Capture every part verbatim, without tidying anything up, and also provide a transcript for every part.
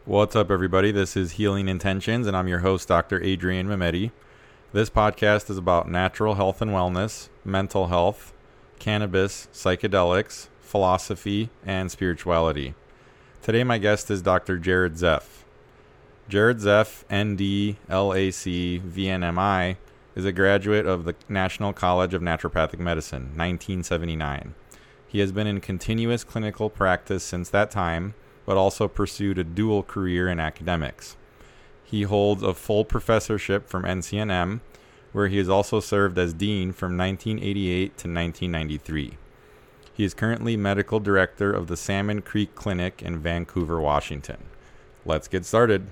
What's up, everybody? This is Healing Intentions, and I'm your host, Doctor Adrian Mehmedi. This podcast is about natural health and wellness, mental health, cannabis, psychedelics, philosophy, and spirituality. Today, my guest is Doctor Jared Zeff. Jared Zeff, N D, L A C, V N M I, is a graduate of the National College of Naturopathic Medicine, nineteen seventy-nine. He has been in continuous clinical practice since that time, but also pursued a dual career in academics. He holds a full professorship from N C N M, where he has also served as dean from nineteen eighty-eight to nineteen ninety-three. He is currently medical director of the Salmon Creek Clinic in Vancouver, Washington. Let's get started.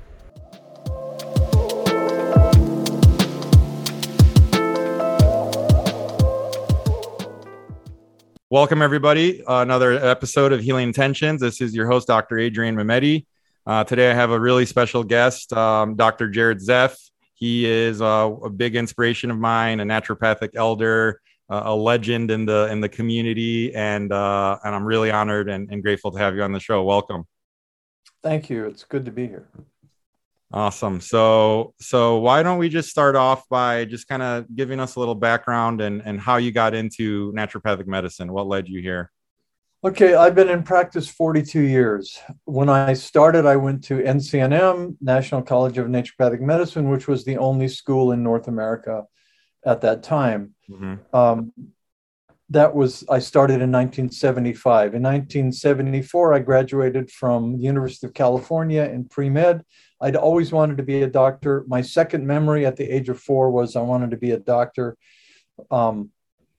Welcome, everybody. Uh, another episode of Healing Intentions. This is your host, Doctor Adrian Mehmedi. Uh, today, I have a really special guest, um, Doctor Jared Zeff. He is uh, a big inspiration of mine, a naturopathic elder, uh, a legend in the in the community, and uh, and I'm really honored and, and grateful to have you on the show. Welcome. Thank you. It's good to be here. Awesome. So, so why don't we just start off by just kind of giving us a little background and, and how you got into naturopathic medicine? What led you here? Okay, I've been in practice forty-two years. When I started, I went to N C N M, National College of Naturopathic Medicine, which was the only school in North America at that time. Mm-hmm. Um, that was, I started in nineteen seventy-five. In nineteen seventy-four, I graduated from the University of California in pre-med. I'd always wanted to be a doctor. My second memory at the age of four was I wanted to be a doctor. Um,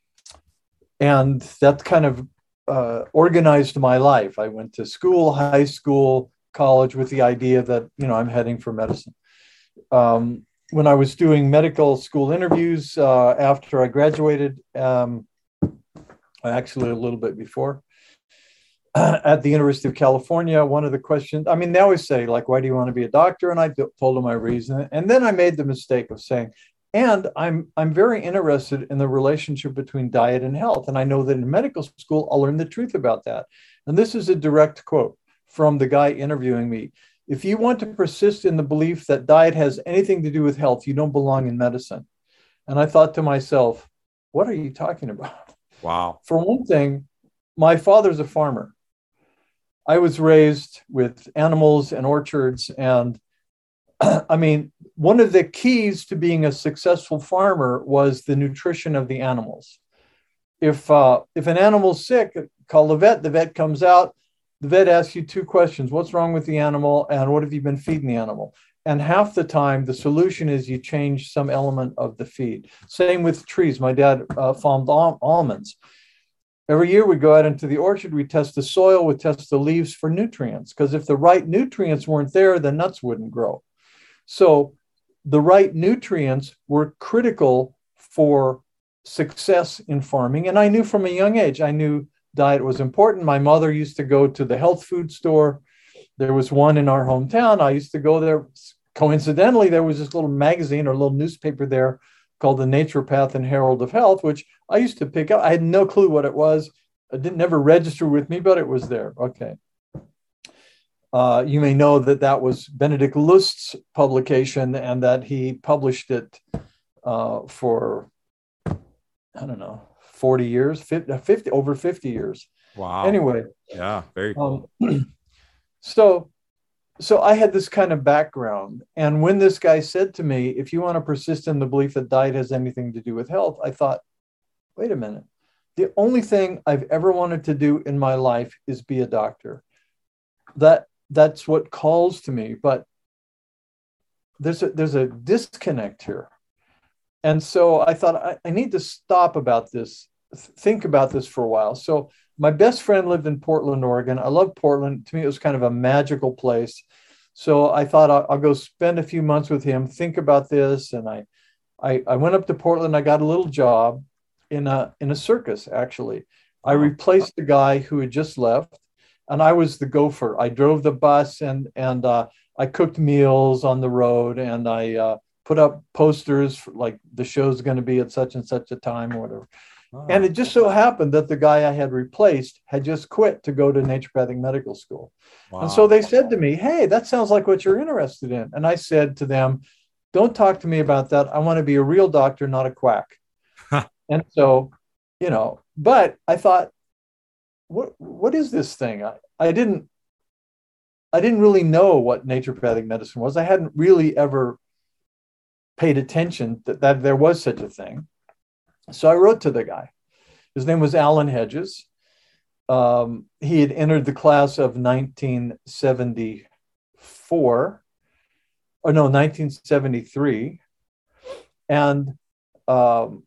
and that kind of uh, organized my life. I went to school, high school, college with the idea that, you know, I'm heading for medicine. Um, when I was doing medical school interviews uh, after I graduated, um, actually a little bit before, at the University of California, one of the questions, I mean, they always say, like, why do you want to be a doctor? And I told them my reason. And then I made the mistake of saying, and I'm I'm very interested in the relationship between diet and health. And I know that in medical school, I'll learn the truth about that. And this is a direct quote from the guy interviewing me. If you want to persist in the belief that diet has anything to do with health, you don't belong in medicine. And I thought to myself, what are you talking about? Wow. For one thing, my father's a farmer. I was raised with animals and orchards. And I mean, one of the keys to being a successful farmer was the nutrition of the animals. If, uh, if an animal's sick, call the vet, the vet comes out, the vet asks you two questions. What's wrong with the animal? And what have you been feeding the animal? And half the time, the solution is you change some element of the feed. Same with trees. My dad uh, farmed al- almonds. Every year we go out into the orchard, we test the soil, we test the leaves for nutrients, because if the right nutrients weren't there, the nuts wouldn't grow. So the right nutrients were critical for success in farming. And I knew from a young age, I knew diet was important. My mother used to go to the health food store. There was one in our hometown. I used to go there. Coincidentally, there was this little magazine or little newspaper there called the Naturopath and Herald of Health, which I used to pick up. I had no clue what it was. It didn't never register with me, but it was there. Okay. Uh, you may know that that was Benedict Lust's publication and that he published it uh, for, I don't know, forty years, fifty, fifty over fifty years. Wow. Anyway. Yeah, very cool. Um, so, So I had this kind of background. And when this guy said to me, if you want to persist in the belief that diet has anything to do with health, I thought, wait a minute. The only thing I've ever wanted to do in my life is be a doctor. That that's what calls to me. But there's a, there's a disconnect here. And so I thought, I, I need to stop about this, think about this for a while. So my best friend lived in Portland, Oregon. I love Portland. To me, it was kind of a magical place. So I thought I'll, I'll go spend a few months with him, think about this. And I, I, I went up to Portland. I got a little job in a, in a circus, actually. I replaced the guy who had just left, and I was the gopher. I drove the bus, and, and uh, I cooked meals on the road, and I uh, put up posters for, like, the show's going to be at such and such a time or whatever. Oh. And it just so happened that the guy I had replaced had just quit to go to naturopathic medical school. Wow. And so they said to me, hey, that sounds like what you're interested in. And I said to them, don't talk to me about that. I want to be a real doctor, not a quack. And so, you know, but I thought, what what is this thing? I, I didn't I didn't really know what naturopathic medicine was. I hadn't really ever paid attention that, that there was such a thing. So I wrote to the guy. His name was Alan Hedges. Um, he had entered the class of nineteen seventy-four, or no, nineteen seventy-three. And um,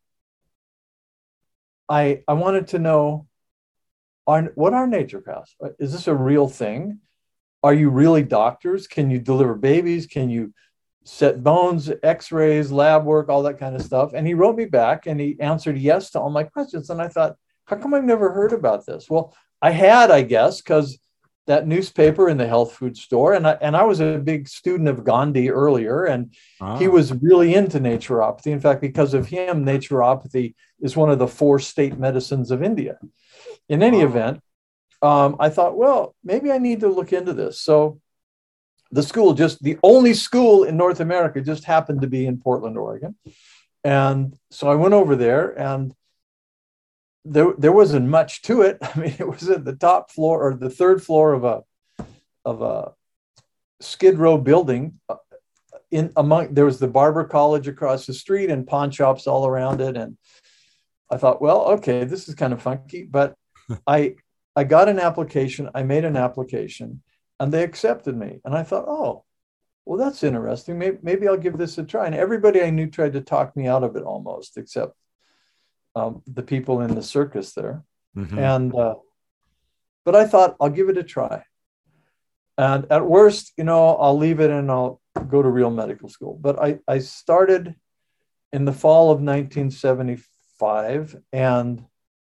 I, I wanted to know, are, what are naturopaths? Is this a real thing? Are you really doctors? Can you deliver babies? Can you set bones, x-rays, lab work, all that kind of stuff? And he wrote me back and he answered yes to all my questions. And I thought, how come I've never heard about this? Well, I had, I guess, because that newspaper in the health food store, and I, and I was a big student of Gandhi earlier, and Ah. he was really into naturopathy. In fact, because of him, naturopathy is one of the four state medicines of India. In any Wow. event, um, I thought, well, maybe I need to look into this. So the school, just the only school in North America, just happened to be in Portland, Oregon. And so I went over there, and there, there wasn't much to it. I mean, it was at the top floor or the third floor of a of a Skid Row building. In among there was the Barber College across the street and pawn shops all around it. And I thought, well, okay, this is kind of funky, but I I got an application. I made an application, and they accepted me. And I thought, oh, well, that's interesting. Maybe, maybe I'll give this a try. And everybody I knew tried to talk me out of it almost, except um, the people in the circus there. Mhm. And, uh, but I thought, I'll give it a try. And at worst, you know, I'll leave it and I'll go to real medical school. But I, I started in the fall of nineteen seventy-five, and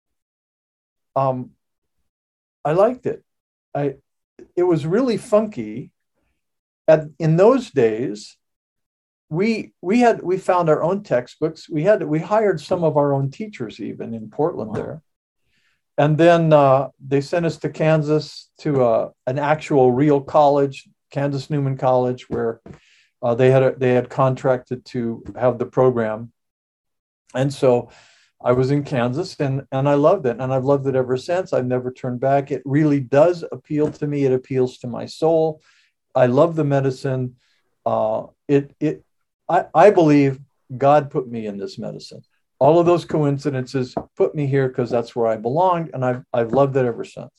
um, I liked it. I, it was really funky. At, in those days, we we had we found our own textbooks. We had we hired some of our own teachers even in Portland. Wow. There, and then uh, they sent us to Kansas to uh, an actual real college, Kansas Newman College, where uh, they had a, they had contracted to have the program. And so I was in Kansas, and and I loved it, and I've loved it ever since. I've never turned back. It really does appeal to me. It appeals to my soul. I love the medicine. Uh, it it I, I believe God put me in this medicine. All of those coincidences put me here because that's where I belonged, and I've I've loved it ever since.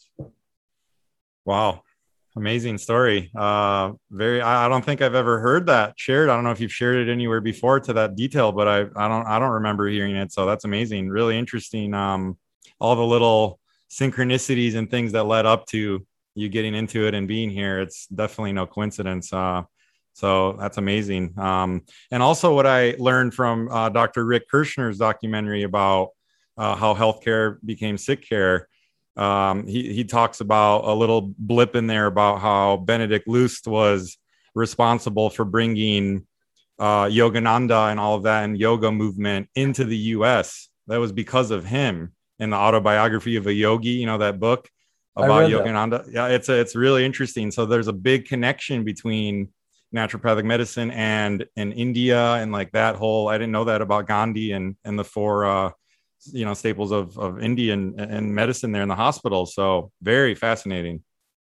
Wow. Amazing story. Uh, very, I, I don't think I've ever heard that shared. I don't know if you've shared it anywhere before to that detail, but I, I don't, I don't remember hearing it. So that's amazing. Really interesting. Um, all the little synchronicities and things that led up to you getting into it and being here. It's definitely no coincidence. Uh, so that's amazing. Um, and also what I learned from uh, Doctor Rick Kirshner's documentary about uh, how healthcare became sick care. Um, he, he talks about a little blip in there about how Benedict Lust was responsible for bringing uh, Yogananda and all of that and yoga movement into the U S. That was because of him. In the Autobiography of a Yogi, you know, that book about Yogananda. That. Yeah, it's a, it's really interesting. So there's a big connection between naturopathic medicine and in India and like that whole, I didn't know that about Gandhi and, and the four, uh, you know, staples of, of Indian and medicine there in the hospital. So very fascinating.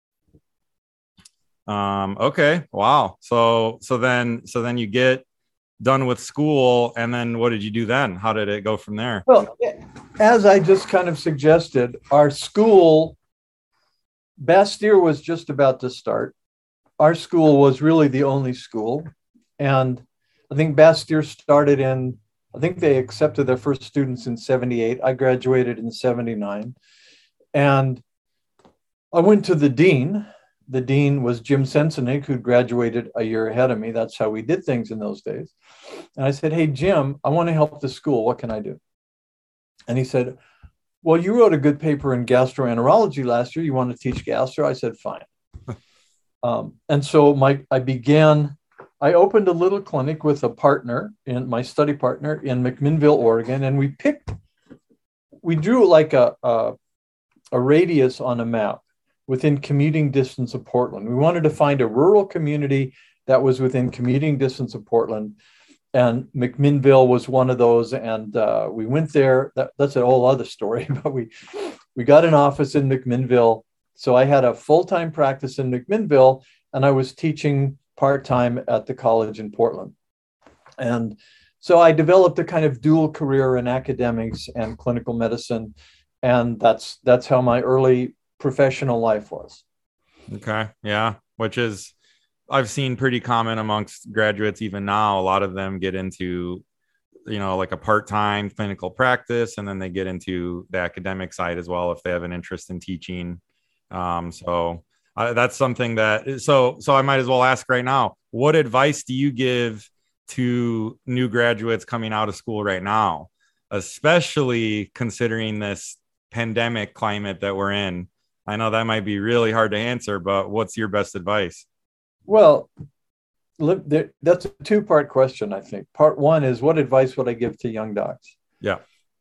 Um, okay. Wow. So, so then, so then you get done with school, and then what did you do then? How did it go from there? Well, as I just kind of suggested, our school, Bastyr was just about to start. Our school was really the only school. And I think Bastyr started in, I think they accepted their first students in seventy-eight. I graduated in seventy-nine. And I went to the dean. The dean was Jim Sensenig, who graduated a year ahead of me. That's how we did things in those days. And I said, hey, Jim, I want to help the school. What can I do? And he said, well, you wrote a good paper in gastroenterology last year. You want to teach gastro? I said, fine. um, and so my I began, I opened a little clinic with a partner, in my study partner in McMinnville, Oregon. And we picked we drew like a, a, a radius on a map within commuting distance of Portland. We wanted to find a rural community that was within commuting distance of Portland. And McMinnville was one of those. And uh, we went there. That, that's a whole other story. But we, we got an office in McMinnville. So I had a full-time practice in McMinnville, and I was teaching part-time at the college in Portland. And so I developed a kind of dual career in academics and clinical medicine. And that's that's how my early professional life was. Okay. Yeah. Which is, I've seen pretty common amongst graduates even now. A lot of them get into, you know, like a part-time clinical practice, and then they get into the academic side as well if they have an interest in teaching. Um, so uh, that's something that, so, so I might as well ask right now, what advice do you give to new graduates coming out of school right now, especially considering this pandemic climate that we're in? I know that might be really hard to answer, but what's your best advice? Well, that's a two-part question, I think. Part one is, what advice would I give to young docs? Yeah.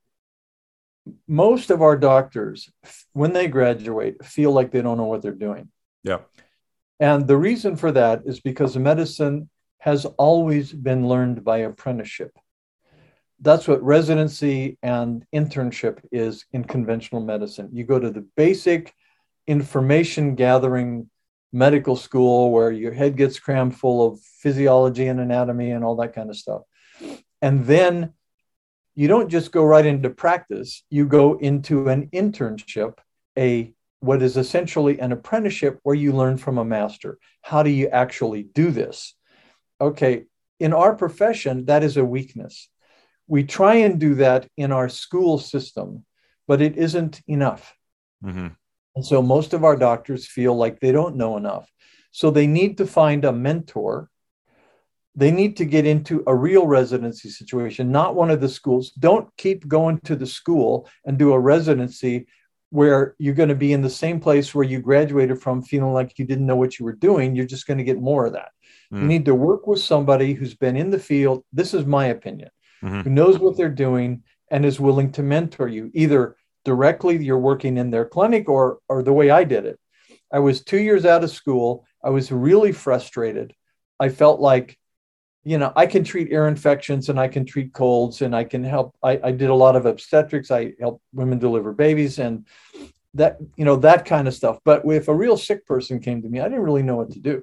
Most of our doctors, when they graduate, feel like they don't know what they're doing. Yeah. And the reason for that is because medicine has always been learned by apprenticeship. That's what residency and internship is in conventional medicine. You go to the basic information gathering medical school where your head gets crammed full of physiology and anatomy and all that kind of stuff. And then you don't just go right into practice, you go into an internship, a what is essentially an apprenticeship where you learn from a master. How do you actually do this? Okay, in our profession, that is a weakness. We try and do that in our school system, but it isn't enough. Mm-hmm. And so most of our doctors feel like they don't know enough. So they need to find a mentor. They need to get into a real residency situation, not one of the schools. Don't keep going to the school and do a residency where you're going to be in the same place where you graduated from, feeling like you didn't know what you were doing. You're just going to get more of that. Mm. You need to work with somebody who's been in the field. This is my opinion, mm-hmm. who knows what they're doing and is willing to mentor you. Either directly, you're working in their clinic, or, or the way I did it. I was two years out of school. I was really frustrated. I felt like, you know, I can treat ear infections and I can treat colds and I can help. I, I did a lot of obstetrics. I helped women deliver babies and that, you know, that kind of stuff. But if a real sick person came to me, I didn't really know what to do.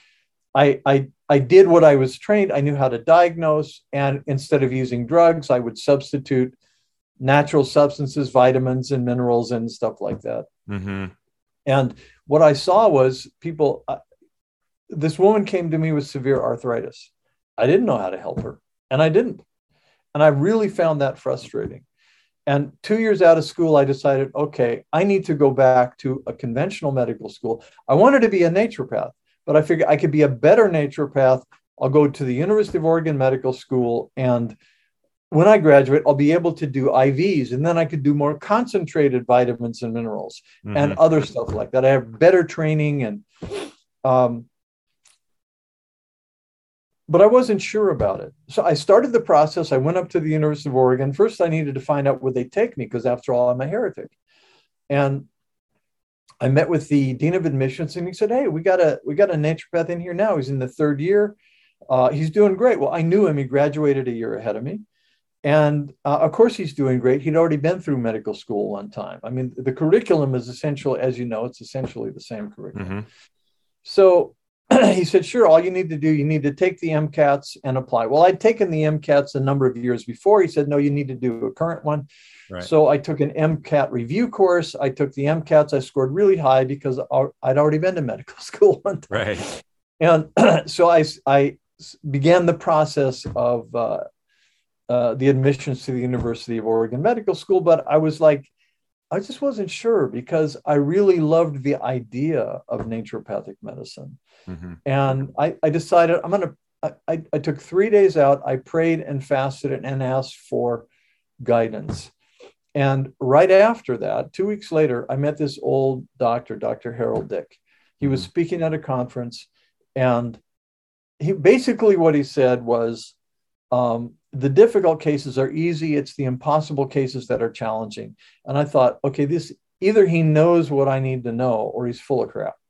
I, I, I did what I was trained. I knew how to diagnose. And instead of using drugs, I would substitute natural substances, vitamins and minerals and stuff like that. Mm-hmm. And what I saw was people, uh, this woman came to me with severe arthritis. I didn't know how to help her, and I didn't. And I really found that frustrating. And two years out of school, I decided, okay, I need to go back to a conventional medical school. I wanted to be a naturopath, but I figured I could be a better naturopath. I'll go to the University of Oregon Medical School, and when I graduate, I'll be able to do I Vs, and then I could do more concentrated vitamins and minerals mm-hmm. and other stuff like that. I have better training, and um, but I wasn't sure about it. So I started the process. I went up to the University of Oregon. First, I needed to find out would they take me, because after all, I'm a heretic. And I met with the dean of admissions, and he said, "Hey, we got a we got a naturopath in here now. He's in the third year. Uh, he's doing great." Well, I knew him. He graduated a year ahead of me. And uh, of course, he's doing great. He'd already been through medical school one time. I mean, the curriculum is essentially, as you know, it's essentially the same curriculum. Mm-hmm. So he said, sure, all you need to do, you need to take the MCATs and apply. Well, I'd taken the MCATs a number of years before. He said, no, you need to do a current one. Right. So I took an MCAT review course. I took the MCATs. I scored really high because I'd already been to medical school one time. Right. And so I, I began the process of uh, uh, the admissions to the University of Oregon Medical School. But I was like, I just wasn't sure, because I really loved the idea of naturopathic medicine. Mm-hmm. And I, I decided I'm going to, I, I took three days out. I prayed and fasted and asked for guidance. And right after that, two weeks later, I met this old doctor, Doctor Harold Dick. He was Mm-hmm. speaking at a conference, and he basically what he said was, um, the difficult cases are easy. It's the impossible cases that are challenging. And I thought, okay, this either he knows what I need to know or he's full of crap.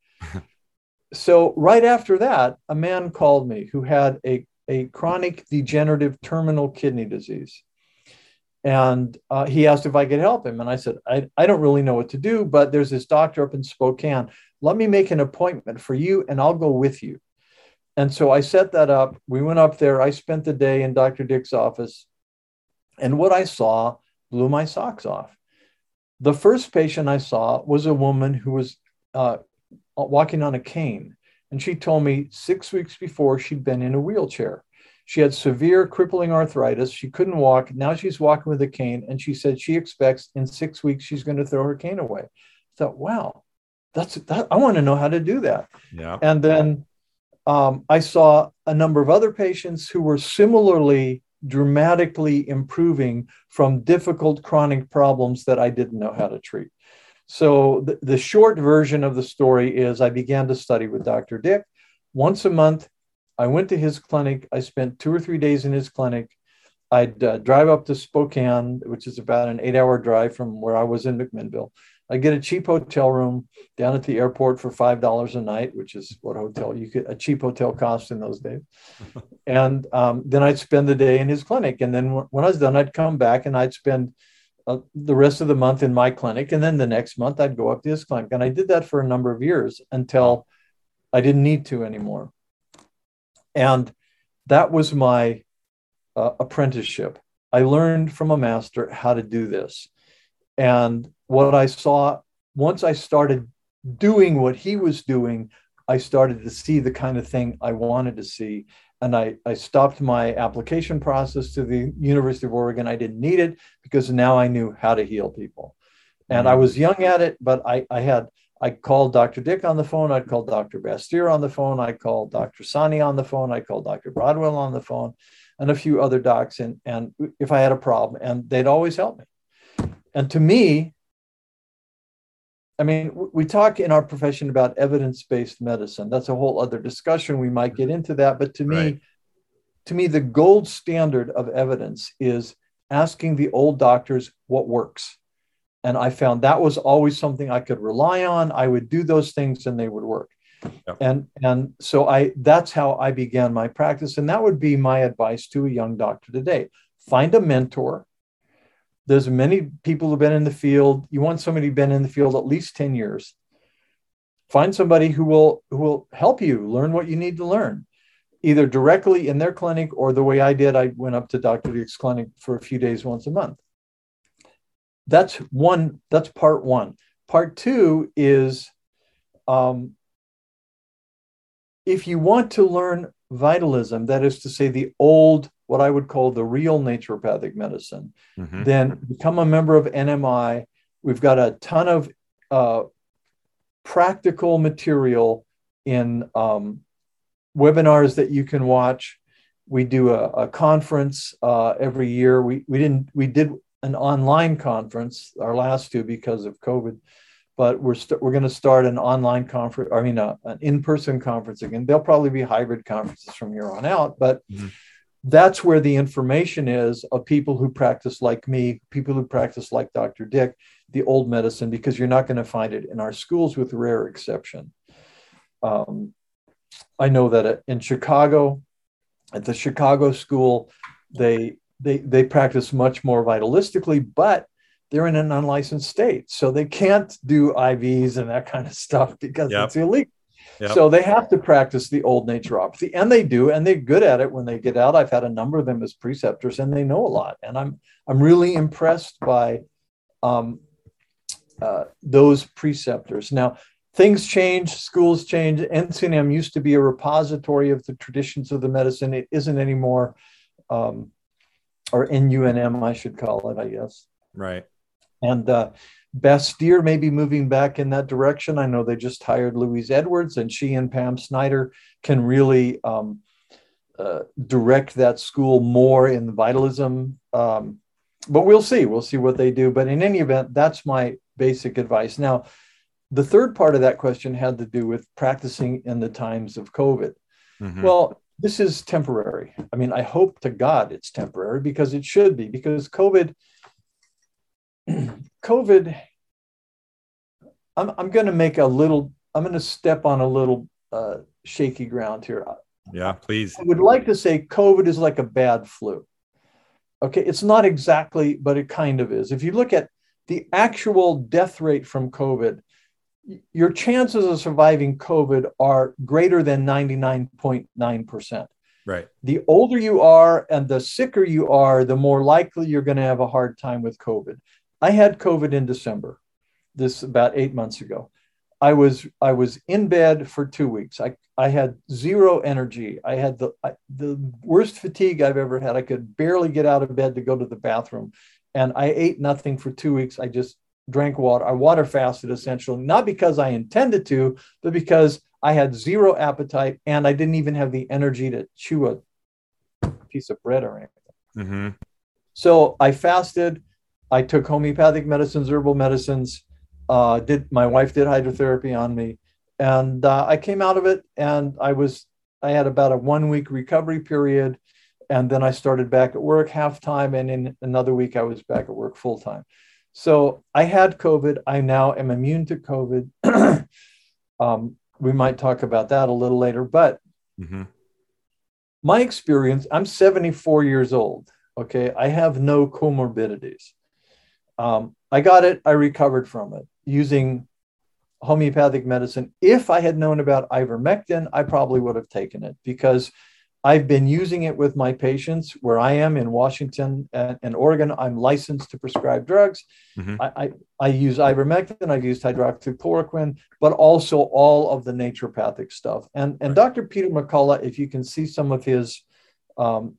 So right after that, a man called me who had a, a chronic degenerative terminal kidney disease. And uh, he asked if I could help him. And I said, I, I don't really know what to do, but there's this doctor up in Spokane. Let me make an appointment for you and I'll go with you. And so I set that up. We went up there. I spent the day in Doctor Dick's office. And what I saw blew my socks off. The first patient I saw was a woman who was uh, walking on a cane. And she told me six weeks before she'd been in a wheelchair. She had severe crippling arthritis. She couldn't walk. Now she's walking with a cane. And she said she expects in six weeks she's going to throw her cane away. I thought, wow, that's that. I want to know how to do that. Yeah. And then um, I saw a number of other patients who were similarly dramatically improving from difficult chronic problems that I didn't know how to treat. So the, the short version of the story is I began to study with Doctor Dick. Once a month, I went to his clinic. I spent two or three days in his clinic. I'd uh, drive up to Spokane, which is about an eight hour drive from where I was in McMinnville. I'd get a cheap hotel room down at the airport for five dollars a night, which is what a hotel you could, a cheap hotel cost in those days. And um, then I'd spend the day in his clinic. And then w- when I was done, I'd come back and I'd spend uh, the rest of the month in my clinic. And then the next month I'd go up to his clinic. And I did that for a number of years until I didn't need to anymore. And that was my uh, apprenticeship. I learned from a master how to do this. And what I saw, once I started doing what he was doing, I started to see the kind of thing I wanted to see. And I, I stopped my application process to the University of Oregon. I didn't need it because now I knew how to heal people. And mm-hmm. I was young at it, but I, I had, I called Doctor Dick on the phone. I'd called Doctor Bastyr on the phone. I called Doctor Sani on the phone. I called Doctor Broadwell on the phone and a few other docs. And, and if I had a problem, and they'd always help me. And to me, I mean, we talk in our profession about evidence-based medicine. That's a whole other discussion. We might get into that. But to right. me, to me, the gold standard of evidence is asking the old doctors what works. And I found that was always something I could rely on. I would do those things and they would work. Yep. And, and so I that's how I began my practice. And that would be my advice to a young doctor today. Find a mentor. There's many people who've been in the field. You want somebody who's been in the field at least ten years. Find somebody who will, who will help you learn what you need to learn, either directly in their clinic or the way I did. I went up to Doctor Dick's clinic for a few days once a month. That's one, that's part one. Part two is um, if you want to learn vitalism, that is to say the old, what I would call the real naturopathic medicine, mm-hmm. then become a member of N M I. We've got a ton of uh, practical material in um, webinars that you can watch. We do a, a conference uh, every year. We we didn't we did an online conference, our last two because of COVID, but we're we st- we're going to start an online conference. I mean, a, an in-person conference again. There'll probably be hybrid conferences from here on out, but mm-hmm. that's where the information is of people who practice like me, people who practice like Doctor Dick, the old medicine, because you're not going to find it in our schools with rare exception. Um, I know that in Chicago, at the Chicago school, they they they practice much more vitalistically, but they're in an unlicensed state, so they can't do I Vs and that kind of stuff because yep. it's illegal. Yep. So they have to practice the old naturopathy, and they do, and they're good at it when they get out. I've had a number of them as preceptors, and they know a lot. And I'm I'm really impressed by um, uh, those preceptors. Now, things change, schools change. N C N M used to be a repository of the traditions of the medicine. It isn't anymore, um, or N U N M, I should call it, I guess. Right. And uh, Bastyr may be moving back in that direction. I know they just hired Louise Edwards, and she and Pam Snyder can really um, uh, direct that school more in the vitalism. Um, but we'll see. We'll see what they do. But in any event, that's my basic advice. Now, the third part of that question had to do with practicing in the times of COVID. Mm-hmm. Well, this is temporary. I mean, I hope to God it's temporary because it should be, because COVID, COVID, I'm, I'm going to make a little, I'm going to step on a little uh, shaky ground here. Yeah, please. I would like to say COVID is like a bad flu. Okay, it's not exactly, but it kind of is. If you look at the actual death rate from COVID, your chances of surviving COVID are greater than ninety-nine point nine percent. Right. The older you are and the sicker you are, the more likely you're going to have a hard time with COVID. I had COVID in December, this about eight months ago. I was I was in bed for two weeks. I, I had zero energy. I had the I, the worst fatigue I've ever had. I could barely get out of bed to go to the bathroom. And I ate nothing for two weeks. I just drank water. I water fasted essentially, not because I intended to, but because I had zero appetite and I didn't even have the energy to chew a piece of bread or anything. Mm-hmm. So I fasted. I took homeopathic medicines, herbal medicines. Uh, did my wife did hydrotherapy on me, and uh, I came out of it. And I was I had about a one week recovery period, and then I started back at work half time, and in another week I was back at work full time. So I had COVID. I now am immune to COVID. um, we might talk about that a little later, but mm-hmm. my experience. I'm seventy-four years old. Okay, I have no comorbidities. Um, I got it. I recovered from it using homeopathic medicine. If I had known about ivermectin, I probably would have taken it because I've been using it with my patients where I am in Washington and, and Oregon. I'm licensed to prescribe drugs. Mm-hmm. I, I, I use ivermectin. I've used hydroxychloroquine, but also all of the naturopathic stuff. And, and Right. Doctor Peter McCullough, if you can see some of his um,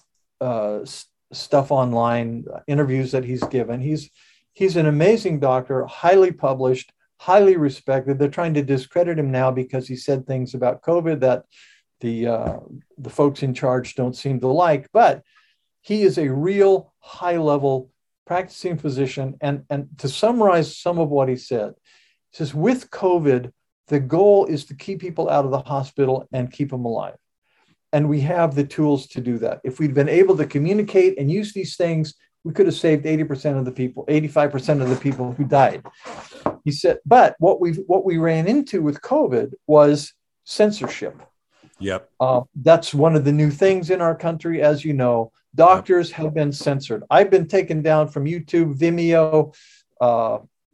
uh, stuff online, interviews that he's given, he's He's an amazing doctor, highly published, highly respected. They're trying to discredit him now because he said things about COVID that the uh, the folks in charge don't seem to like. But he is a real high-level practicing physician. And, and to summarize some of what he said, he says, with COVID, the goal is to keep people out of the hospital and keep them alive. And we have the tools to do that. If we'd been able to communicate and use these things, we could have saved eighty percent of the people, eighty-five percent of the people who died. He said, but what we what we ran into with COVID was censorship. Yep. Uh, that's one of the new things in our country, as you know. Doctors yep. have been censored. I've been taken down from YouTube, Vimeo, uh,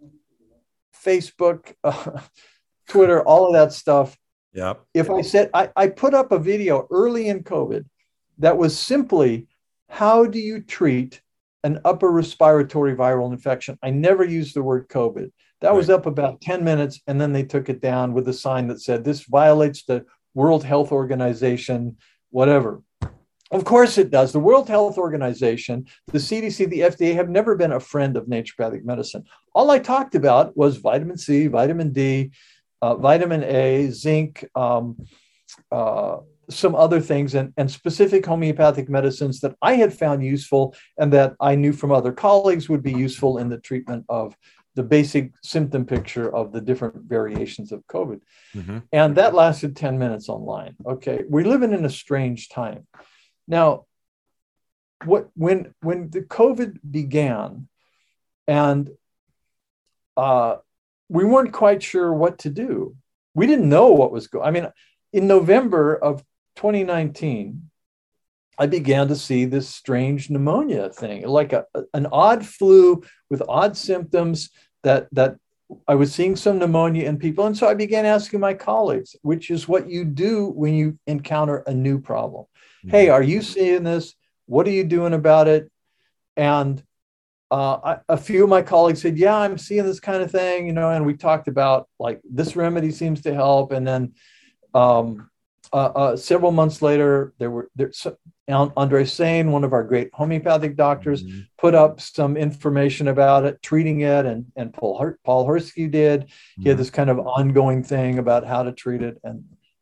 Facebook, uh, Twitter, all of that stuff. Yep. If I said, I, I put up a video early in COVID that was simply, how do you treat an upper respiratory viral infection? I never used the word COVID. That right. was up about ten minutes, and then they took it down with a sign that said, this violates the World Health Organization, whatever. Of course it does. The World Health Organization, the C D C, the F D A have never been a friend of naturopathic medicine. All I talked about was vitamin C, vitamin D, uh, vitamin A, zinc, um, uh, some other things, and, and specific homeopathic medicines that I had found useful and that I knew from other colleagues would be useful in the treatment of the basic symptom picture of the different variations of COVID. Mm-hmm. And that lasted ten minutes online. Okay, we're living in a strange time. Now, what when when the COVID began and uh, we weren't quite sure what to do. We didn't know what was going. I mean, in November of twenty nineteen, I began to see this strange pneumonia thing, like a, an odd flu with odd symptoms that, that I was seeing some pneumonia in people. And so I began asking my colleagues, which is what you do when you encounter a new problem. Mm-hmm. Hey, are you seeing this? What are you doing about it? And uh, I, a few of my colleagues said, yeah, I'm seeing this kind of thing, you know, and we talked about like this remedy seems to help. And then um, Uh, uh, several months later, there were there, so, Andre Sain, one of our great homeopathic doctors, mm-hmm. put up some information about it, treating it, and and Paul Paul Hursky did. Mm-hmm. He had this kind of ongoing thing about how to treat it, and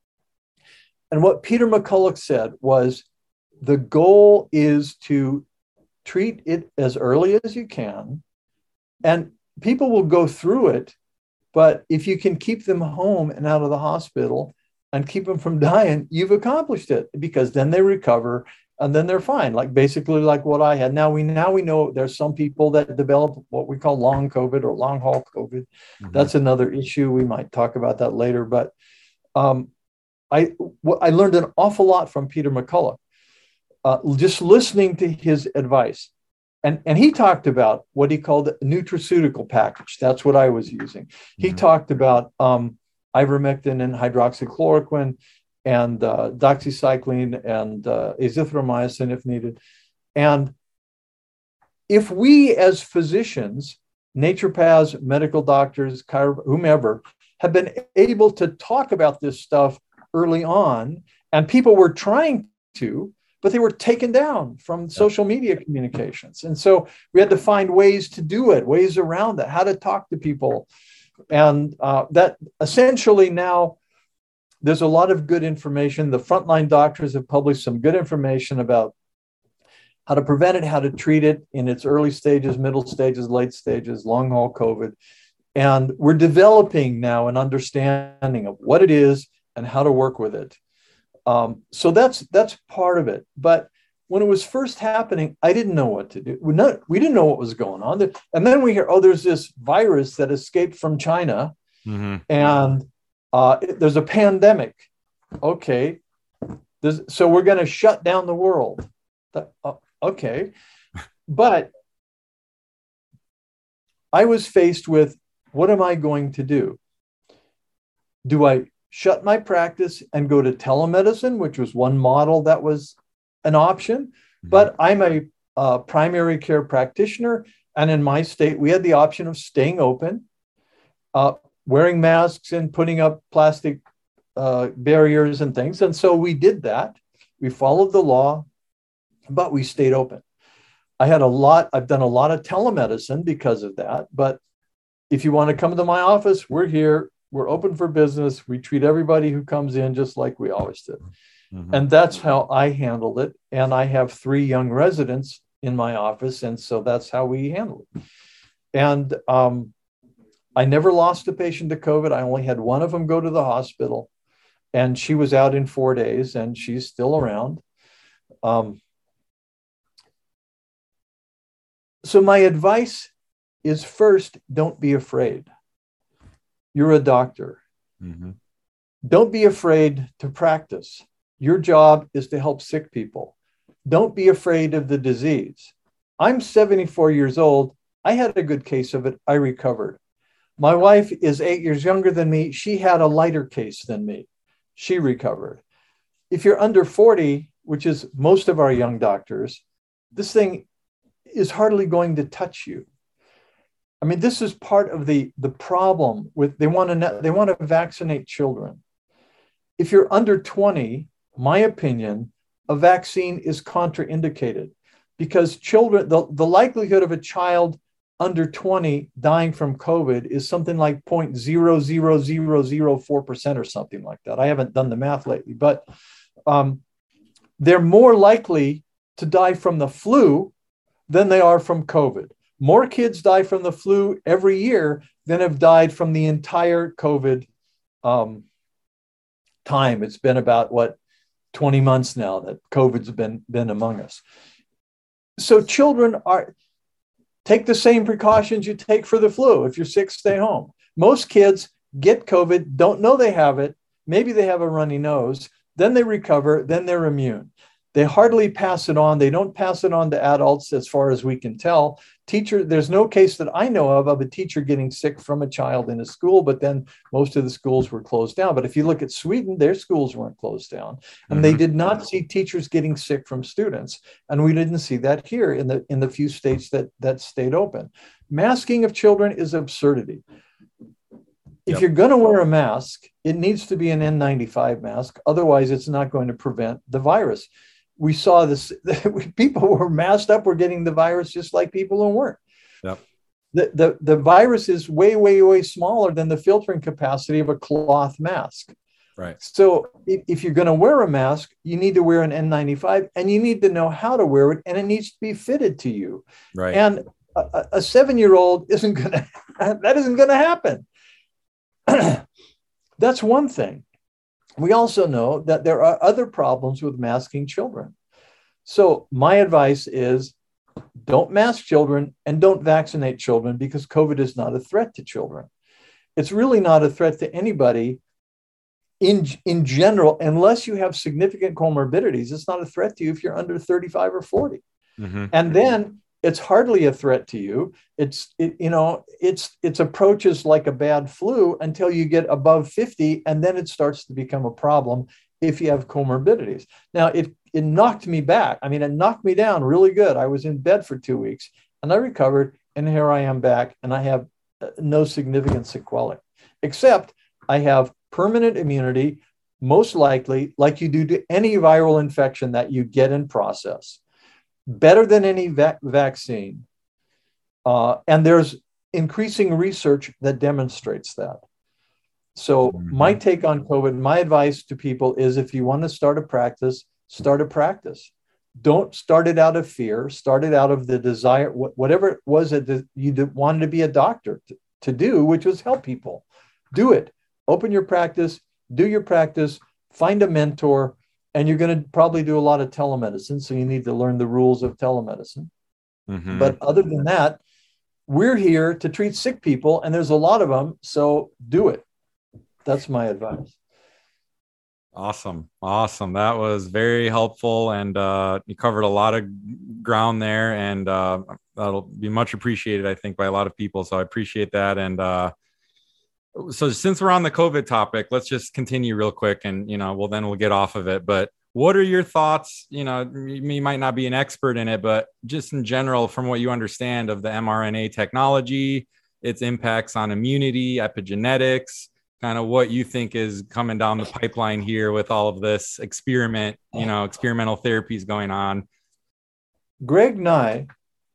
and what Peter McCullough said was, the goal is to treat it as early as you can, and people will go through it, but if you can keep them home and out of the hospital, and keep them from dying, you've accomplished it, because then they recover and then they're fine. Like basically like what I had. Now we now we know there's some people that develop what we call long COVID or long haul COVID. Mm-hmm. That's another issue. We might talk about that later. But um, I I learned an awful lot from Peter McCullough, uh, just listening to his advice. And, and he talked about what he called a nutraceutical package. That's what I was using. He mm-hmm. talked about um, ivermectin and hydroxychloroquine and uh, doxycycline and uh, azithromycin if needed. And if we as physicians, naturopaths, medical doctors, chiro- whomever, have been able to talk about this stuff early on, and people were trying to, but they were taken down from social media communications. And so we had to find ways to do it, ways around it, how to talk to people. And uh, that essentially now there's a lot of good information. The frontline doctors have published some good information about how to prevent it, how to treat it in its early stages, middle stages, late stages, long haul COVID. And we're developing now an understanding of what it is and how to work with it. Um, so that's that's part of it. But when it was first happening, I didn't know what to do. We, not, we didn't know what was going on. And then we hear, oh, there's this virus that escaped from China, mm-hmm. and uh, there's a pandemic. Okay, there's, so we're going to shut down the world. That, uh, okay, but I was faced with, what am I going to do? Do I shut my practice and go to telemedicine, which was one model that was an option? Mm-hmm. But I'm a uh, primary care practitioner. And in my state, we had the option of staying open, uh, wearing masks and putting up plastic uh, barriers and things. And so we did that. We followed the law, but we stayed open. I had a lot, I've done a lot of telemedicine because of that. But if you want to come to my office, we're here. We're open for business. We treat everybody who comes in just like we always did. Mm-hmm. And that's how I handled it. And I have three young residents in my office. And so that's how we handle it. And um, I never lost a patient to COVID. I only had one of them go to the hospital. And she was out in four days and she's still around. Um, so my advice is, first, don't be afraid. You're a doctor. Mm-hmm. Don't be afraid to practice. Your job is to help sick people. Don't be afraid of the disease. I'm seventy-four years old. I had a good case of it. I recovered. My wife is eight years younger than me. She had a lighter case than me. She recovered. If you're under forty, which is most of our young doctors, this thing is hardly going to touch you. I mean, this is part of the, the problem with, they want to they want to vaccinate children. If you're under twenty, my opinion, a vaccine is contraindicated, because children, the, the likelihood of a child under twenty dying from COVID is something like zero point zero zero zero zero four percent or something like that. I haven't done the math lately, but um, they're more likely to die from the flu than they are from COVID. More kids die from the flu every year than have died from the entire COVID um, time. It's been about, what, twenty months now that COVID's been, been among us. So children are, take the same precautions you take for the flu. If you're sick, stay home. Most kids get COVID, don't know they have it. Maybe they have a runny nose. Then they recover. Then they're immune. They hardly pass it on. They don't pass it on to adults as far as we can tell. Teacher, there's no case that I know of of a teacher getting sick from a child in a school, but then most of the schools were closed down. But if you look at Sweden, their schools weren't closed down. And mm-hmm. they did not see teachers getting sick from students. And we didn't see that here in the in the few states that, that stayed open. Masking of children is absurdity. If yep. you're going to wear a mask, it needs to be an N ninety-five mask. Otherwise, it's not going to prevent the virus. We saw this, people who were masked up were getting the virus just like people who weren't. Yep. The, the, the virus is way, way, way smaller than the filtering capacity of a cloth mask. Right. So if, if you're going to wear a mask, you need to wear an N ninety-five, and you need to know how to wear it, and it needs to be fitted to you. Right. And a, a seven-year-old isn't going to, that isn't going to happen. That's one thing. we also know that there are other problems with masking children. So my advice is don't mask children and don't vaccinate children, because COVID is not a threat to children. It's really not a threat to anybody in, in general, unless you have significant comorbidities. It's not a threat to you if you're under thirty-five or forty. Mm-hmm. And then it's hardly a threat to you. It's, it, you know, it's, it's approaches like a bad flu until you get above fifty, and then it starts to become a problem if you have comorbidities. Now, it, it knocked me back. I mean, it knocked me down really good. I was in bed for two weeks and I recovered, and here I am back, and I have no significant sequelae, except I have permanent immunity, most likely, like you do to any viral infection that you get and process, better than any va- vaccine. Uh, and there's increasing research that demonstrates that. So mm-hmm. my take on COVID, my advice to people is, if you want to start a practice, start a practice. Don't start it out of fear. Start it out of the desire, whatever it was that you wanted to be a doctor to, to do, which was help people. Do it. Open your practice, do your practice, find a mentor, and you're going to probably do a lot of telemedicine. So you need to learn the rules of telemedicine. Mm-hmm. But other than that, we're here to treat sick people, and there's a lot of them. So do it. That's my advice. Awesome. Awesome. That was very helpful. And uh, you covered a lot of ground there, and uh, that'll be much appreciated, I think, by a lot of people. So I appreciate that. And uh, so since we're on the COVID topic, let's just continue real quick, and, you know, well, then we'll get off of it. But what are your thoughts? You know, you might not be an expert in it, but just in general, from what you understand of the mRNA technology, its impacts on immunity, epigenetics, kind of what you think is coming down the pipeline here with all of this experiment, you know, experimental therapies going on. Greg Nye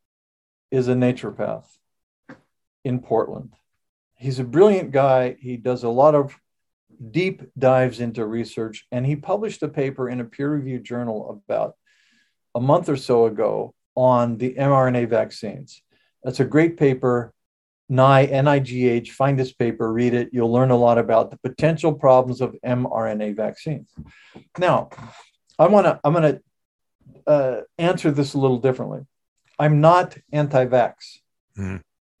is a naturopath in Portland. He's a brilliant guy. He does a lot of deep dives into research, and he published a paper in a peer-reviewed journal about a month or so ago on the mRNA vaccines. That's a great paper. Nye, N I G H, find this paper, read it. You'll learn a lot about the potential problems of mRNA vaccines. Now, I want to I'm going to uh, answer this a little differently. I'm not anti-vax. Mm-hmm.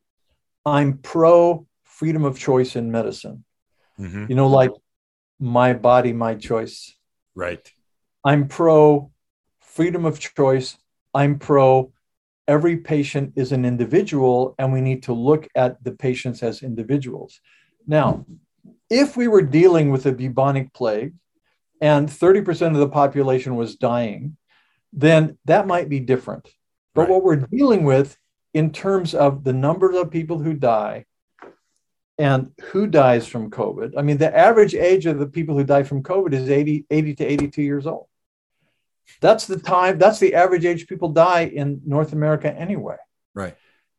I'm pro freedom of choice in medicine. Mm-hmm. You know, like my body, my choice. Right. I'm pro freedom of choice. I'm pro every patient is an individual, and we need to look at the patients as individuals. Now, if we were dealing with a bubonic plague and thirty percent of the population was dying, then that might be different. But right. What we're dealing with in terms of the number of people who die and who dies from COVID, I mean, the average age of the people who die from COVID is eighty, eighty to eighty-two years old. That's the time, that's the average age people die in North America anyway. Right.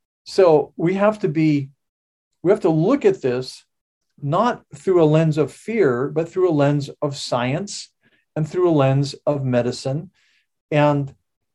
So we have to be, we have to look at this not through a lens of fear, but through a lens of science and through a lens of medicine. And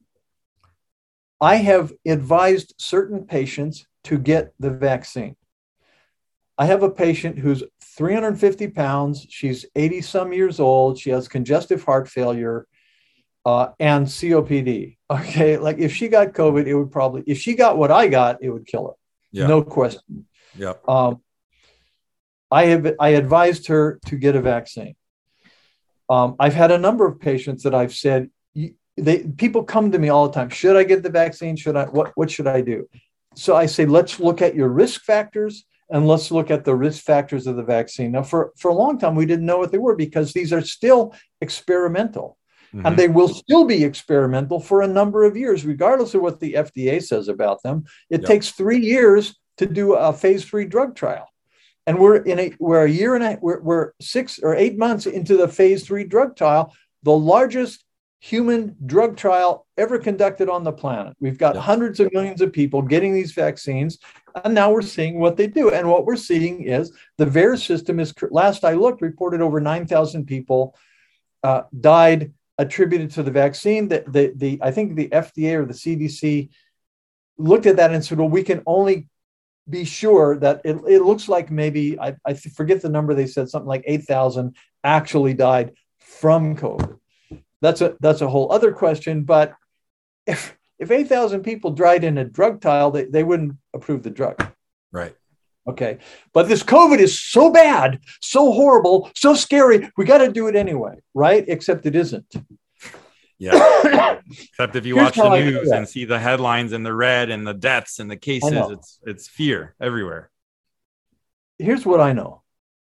I have advised certain patients to get the vaccine. I have a patient who's three hundred fifty pounds. She's eighty some years old. She has congestive heart failure. Uh, and C O P D. Okay, like if she got COVID, it would probably, if she got what I got, it would kill her. Yeah. No question. Yeah. Um, I have I advised her to get a vaccine. Um, I've had a number of patients that I've said, they people come to me all the time. Should I get the vaccine? Should I? What What should I do? So I say, let's look at your risk factors, and let's look at the risk factors of the vaccine. Now, for for a long time, we didn't know what they were, because these are still experimental. Mm-hmm. And they will still be experimental for a number of years, regardless of what the F D A says about them. It yep. takes three years to do a phase three drug trial. And we're in a, we're a year and a, we're, we're six or eight months into the phase three drug trial, the largest human drug trial ever conducted on the planet. We've got yep. hundreds of millions of people getting these vaccines, and now we're seeing what they do. And what we're seeing is the V A E R system is, last I looked, reported over nine thousand people uh, died attributed to the vaccine. That the, the I think the F D A or the C D C looked at that and said, well, we can only be sure that it, it looks like maybe, I, I forget the number, they said something like eight thousand actually died from COVID. That's a, that's a whole other question. But if, if eight thousand people died in a drug trial, they, they wouldn't approve the drug. Right. Okay. But this COVID is so bad, so horrible, so scary. We got to do it anyway. Right. Except it isn't. Yeah. Except if you Here's watch the how I know news that. and see the headlines and the red and the deaths and the cases, it's it's fear everywhere. Here's what I know.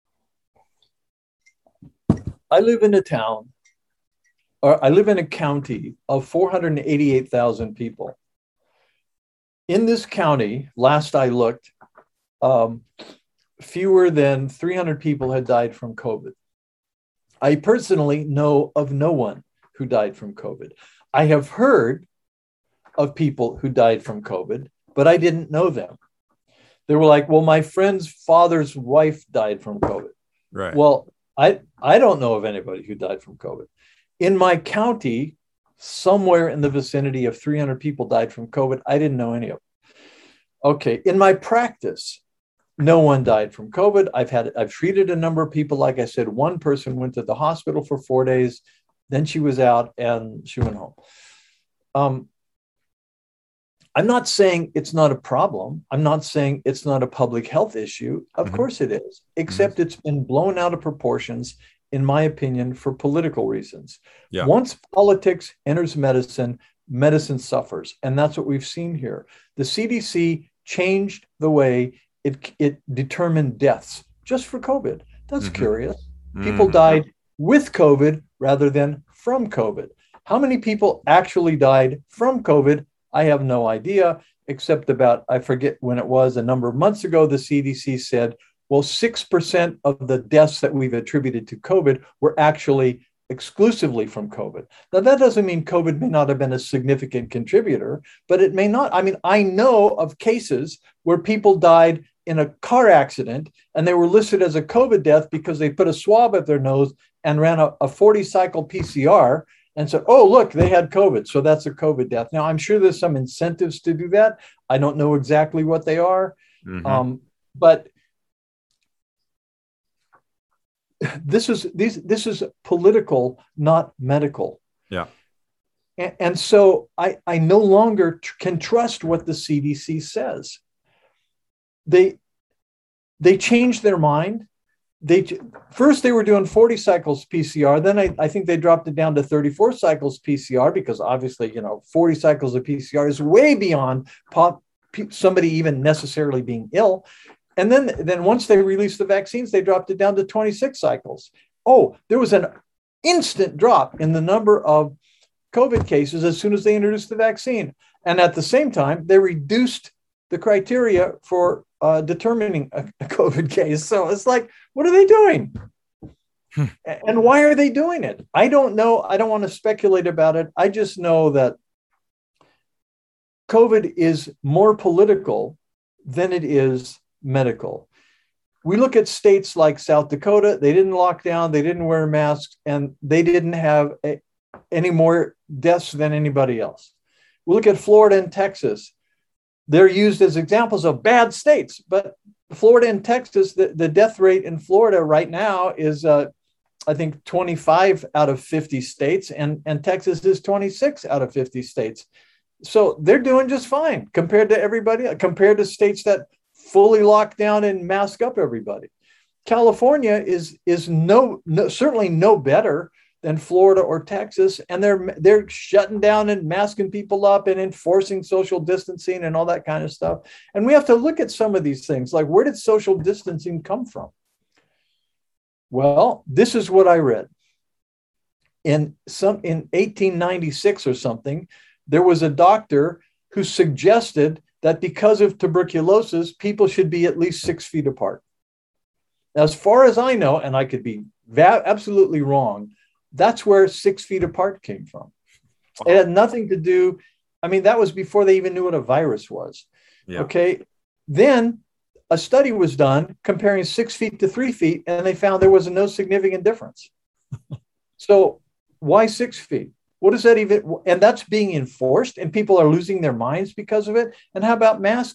I live in a town, or I live in a county of four hundred eighty-eight thousand people. In this county, last I looked, um, fewer than three hundred people had died from COVID. I personally know of no one who died from COVID. I have heard of people who died from COVID, but I didn't know them. They were like, well, my friend's father's wife died from COVID. Right. Well, I, I don't know of anybody who died from COVID. In my county, somewhere in the vicinity of three hundred people died from COVID. I didn't know any of them. Okay. In my practice, no one died from COVID. I've had, I've treated a number of people. Like I said, one person went to the hospital for four days. Then she was out and she went home. Um, I'm not saying it's not a problem. I'm not saying it's not a public health issue. Of mm-hmm. course it is, except mm-hmm. it's been blown out of proportions, in my opinion, for political reasons. Yeah. Once politics enters medicine, medicine suffers. And that's what we've seen here. The C D C changed the way it, it determined deaths just for COVID. That's mm-hmm. curious. People mm-hmm. died with COVID rather than from COVID. How many people actually died from COVID? I have no idea, except about, I forget when it was, a number of months ago, the C D C said, well, six percent of the deaths that we've attributed to COVID were actually exclusively from COVID. Now, that doesn't mean COVID may not have been a significant contributor, but it may not. I mean, I know of cases where people died in a car accident and they were listed as a COVID death because they put a swab at their nose and ran a, a forty cycle P C R and said, oh, look, they had COVID. So that's a COVID death. Now, I'm sure there's some incentives to do that. I don't know exactly what they are. Mm-hmm. Um, but this is these this is political, not medical. Yeah. And, and so I, I no longer tr- can trust what the C D C says. They they changed their mind. They first they were doing forty cycles P C R. Then I, I think they dropped it down to thirty-four cycles P C R because obviously, you know, forty cycles of P C R is way beyond pop, somebody even necessarily being ill. And then, then once they released the vaccines, they dropped it down to twenty-six cycles. Oh, there was an instant drop in the number of COVID cases as soon as they introduced the vaccine. And at the same time, they reduced the criteria for uh, determining a, a COVID case. So it's like, what are they doing? Hmm. And why are they doing it? I don't know. I don't want to speculate about it. I just know that COVID is more political than it is medical. We look at states like South Dakota, they didn't lock down, they didn't wear masks, and they didn't have a, any more deaths than anybody else. We look at Florida and Texas. They're used as examples of bad states, but Florida and Texas, the, the death rate in Florida right now is, uh, I think, twenty-five out of fifty states, and, and Texas is twenty-six out of fifty states. So they're doing just fine compared to everybody, compared to states that fully lock down and mask up everybody. California is is no, no certainly no better than Florida or Texas, and they're they're shutting down and masking people up and enforcing social distancing and all that kind of stuff. And we have to look at some of these things, like, where did social distancing come from? Well, this is what I read. In some in eighteen ninety-six or something, there was a doctor who suggested that because of tuberculosis, people should be at least six feet apart. As far as I know, and I could be va- absolutely wrong, that's where six feet apart came from. It had nothing to do, I mean, that was before they even knew what a virus was. Yeah. Okay. Then a study was done comparing six feet to three feet, and they found there was no significant difference. So why six feet? What does that even, and that's being enforced, and people are losing their minds because of it. And how about masking?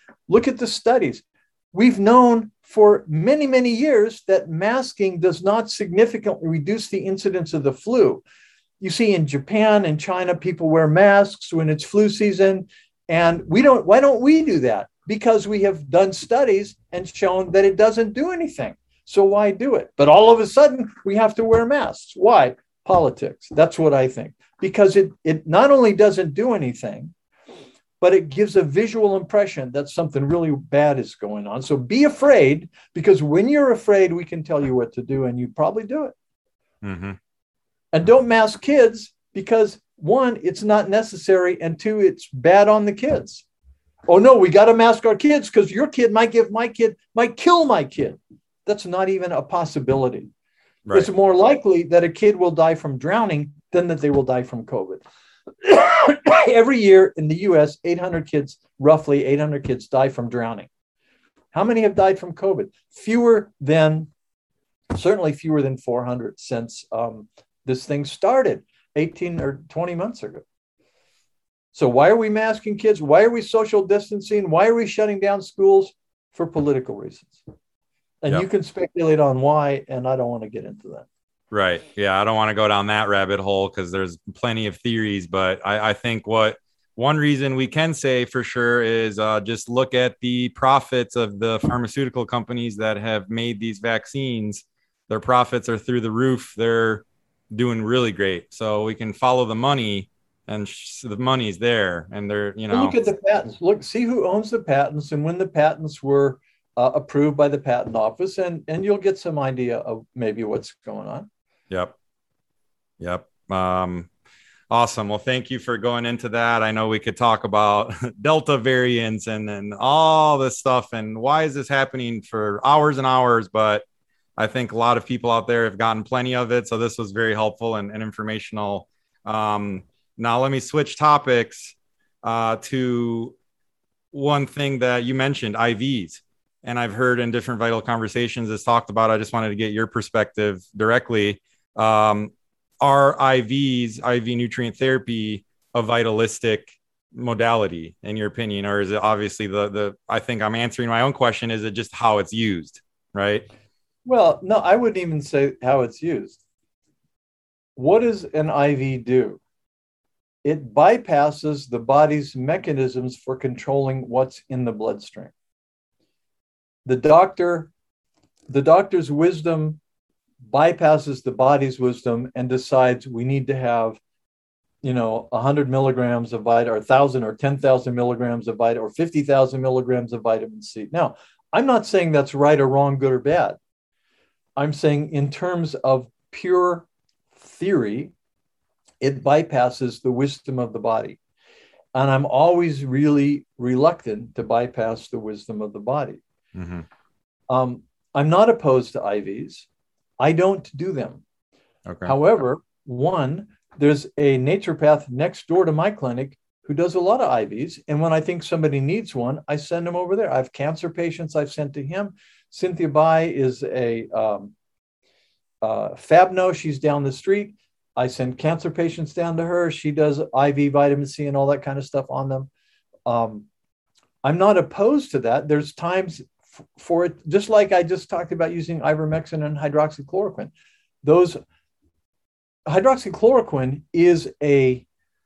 Look at the studies. We've known for many, many years that masking does not significantly reduce the incidence of the flu. You see in Japan and China, people wear masks when it's flu season. And we don't, why don't we do that? Because we have done studies and shown that it doesn't do anything. So why do it? But all of a sudden we have to wear masks. Why? Politics. That's what I think. Because it, it not only doesn't do anything, but it gives a visual impression that something really bad is going on. So be afraid, because when you're afraid, we can tell you what to do, and you probably do it. Mm-hmm. And don't mask kids, because one, it's not necessary, and two, it's bad on the kids. Oh no, we got to mask our kids because your kid might give my kid, might kill my kid. That's not even a possibility. Right. It's more likely that a kid will die from drowning than that they will die from COVID. Every year in the U S, eight hundred kids, roughly eight hundred kids die from drowning. How many have died from COVID? Fewer than, certainly fewer than four hundred since um, this thing started eighteen or twenty months ago. So why are we masking kids? Why are we social distancing? Why are we shutting down schools? For political reasons. And yep. You can speculate on why, and I don't want to get into that. Right. Yeah, I don't want to go down that rabbit hole because there's plenty of theories, but I, I think what one reason we can say for sure is uh, just look at the profits of the pharmaceutical companies that have made these vaccines. Their profits are through the roof. They're doing really great. So we can follow the money, and sh- the money's there, and they're, you know. Look at the patents. Look, see who owns the patents and when the patents were uh, approved by the patent office, and, and you'll get some idea of maybe what's going on. Yep. Yep. Um, awesome. Well, thank you for going into that. I know we could talk about Delta variants and then all this stuff and why is this happening for hours and hours, but I think a lot of people out there have gotten plenty of it. So this was very helpful and, and informational. Um, now let me switch topics uh, to one thing that you mentioned, I Vs. And I've heard in different Vital Conversations it's talked about. I just wanted to get your perspective directly. Um, are I Vs, I V nutrient therapy, a vitalistic modality in your opinion? Or is it obviously the, the, I think I'm answering my own question. Is it just how it's used? Right. Well, no, I wouldn't even say how it's used. What does an I V do? It bypasses the body's mechanisms for controlling what's in the bloodstream. The doctor, the doctor's wisdom bypasses the body's wisdom and decides we need to have, you know, one hundred milligrams of vitamin, or one thousand or ten thousand milligrams of vitamin, or fifty thousand milligrams of vitamin C. Now, I'm not saying that's right or wrong, good or bad. I'm saying in terms of pure theory, it bypasses the wisdom of the body. And I'm always really reluctant to bypass the wisdom of the body. Mm-hmm. Um, I'm not opposed to I Vs. I don't do them. Okay. However, one, there's a naturopath next door to my clinic who does a lot of I Vs. And when I think somebody needs one, I send them over there. I have cancer patients I've sent to him. Cynthia Bai is a um, uh, Fabno. She's down the street. I send cancer patients down to her. She does I V vitamin C and all that kind of stuff on them. Um, I'm not opposed to that. There's times f- for it, just like I just talked about using ivermectin and hydroxychloroquine. Those hydroxychloroquine is a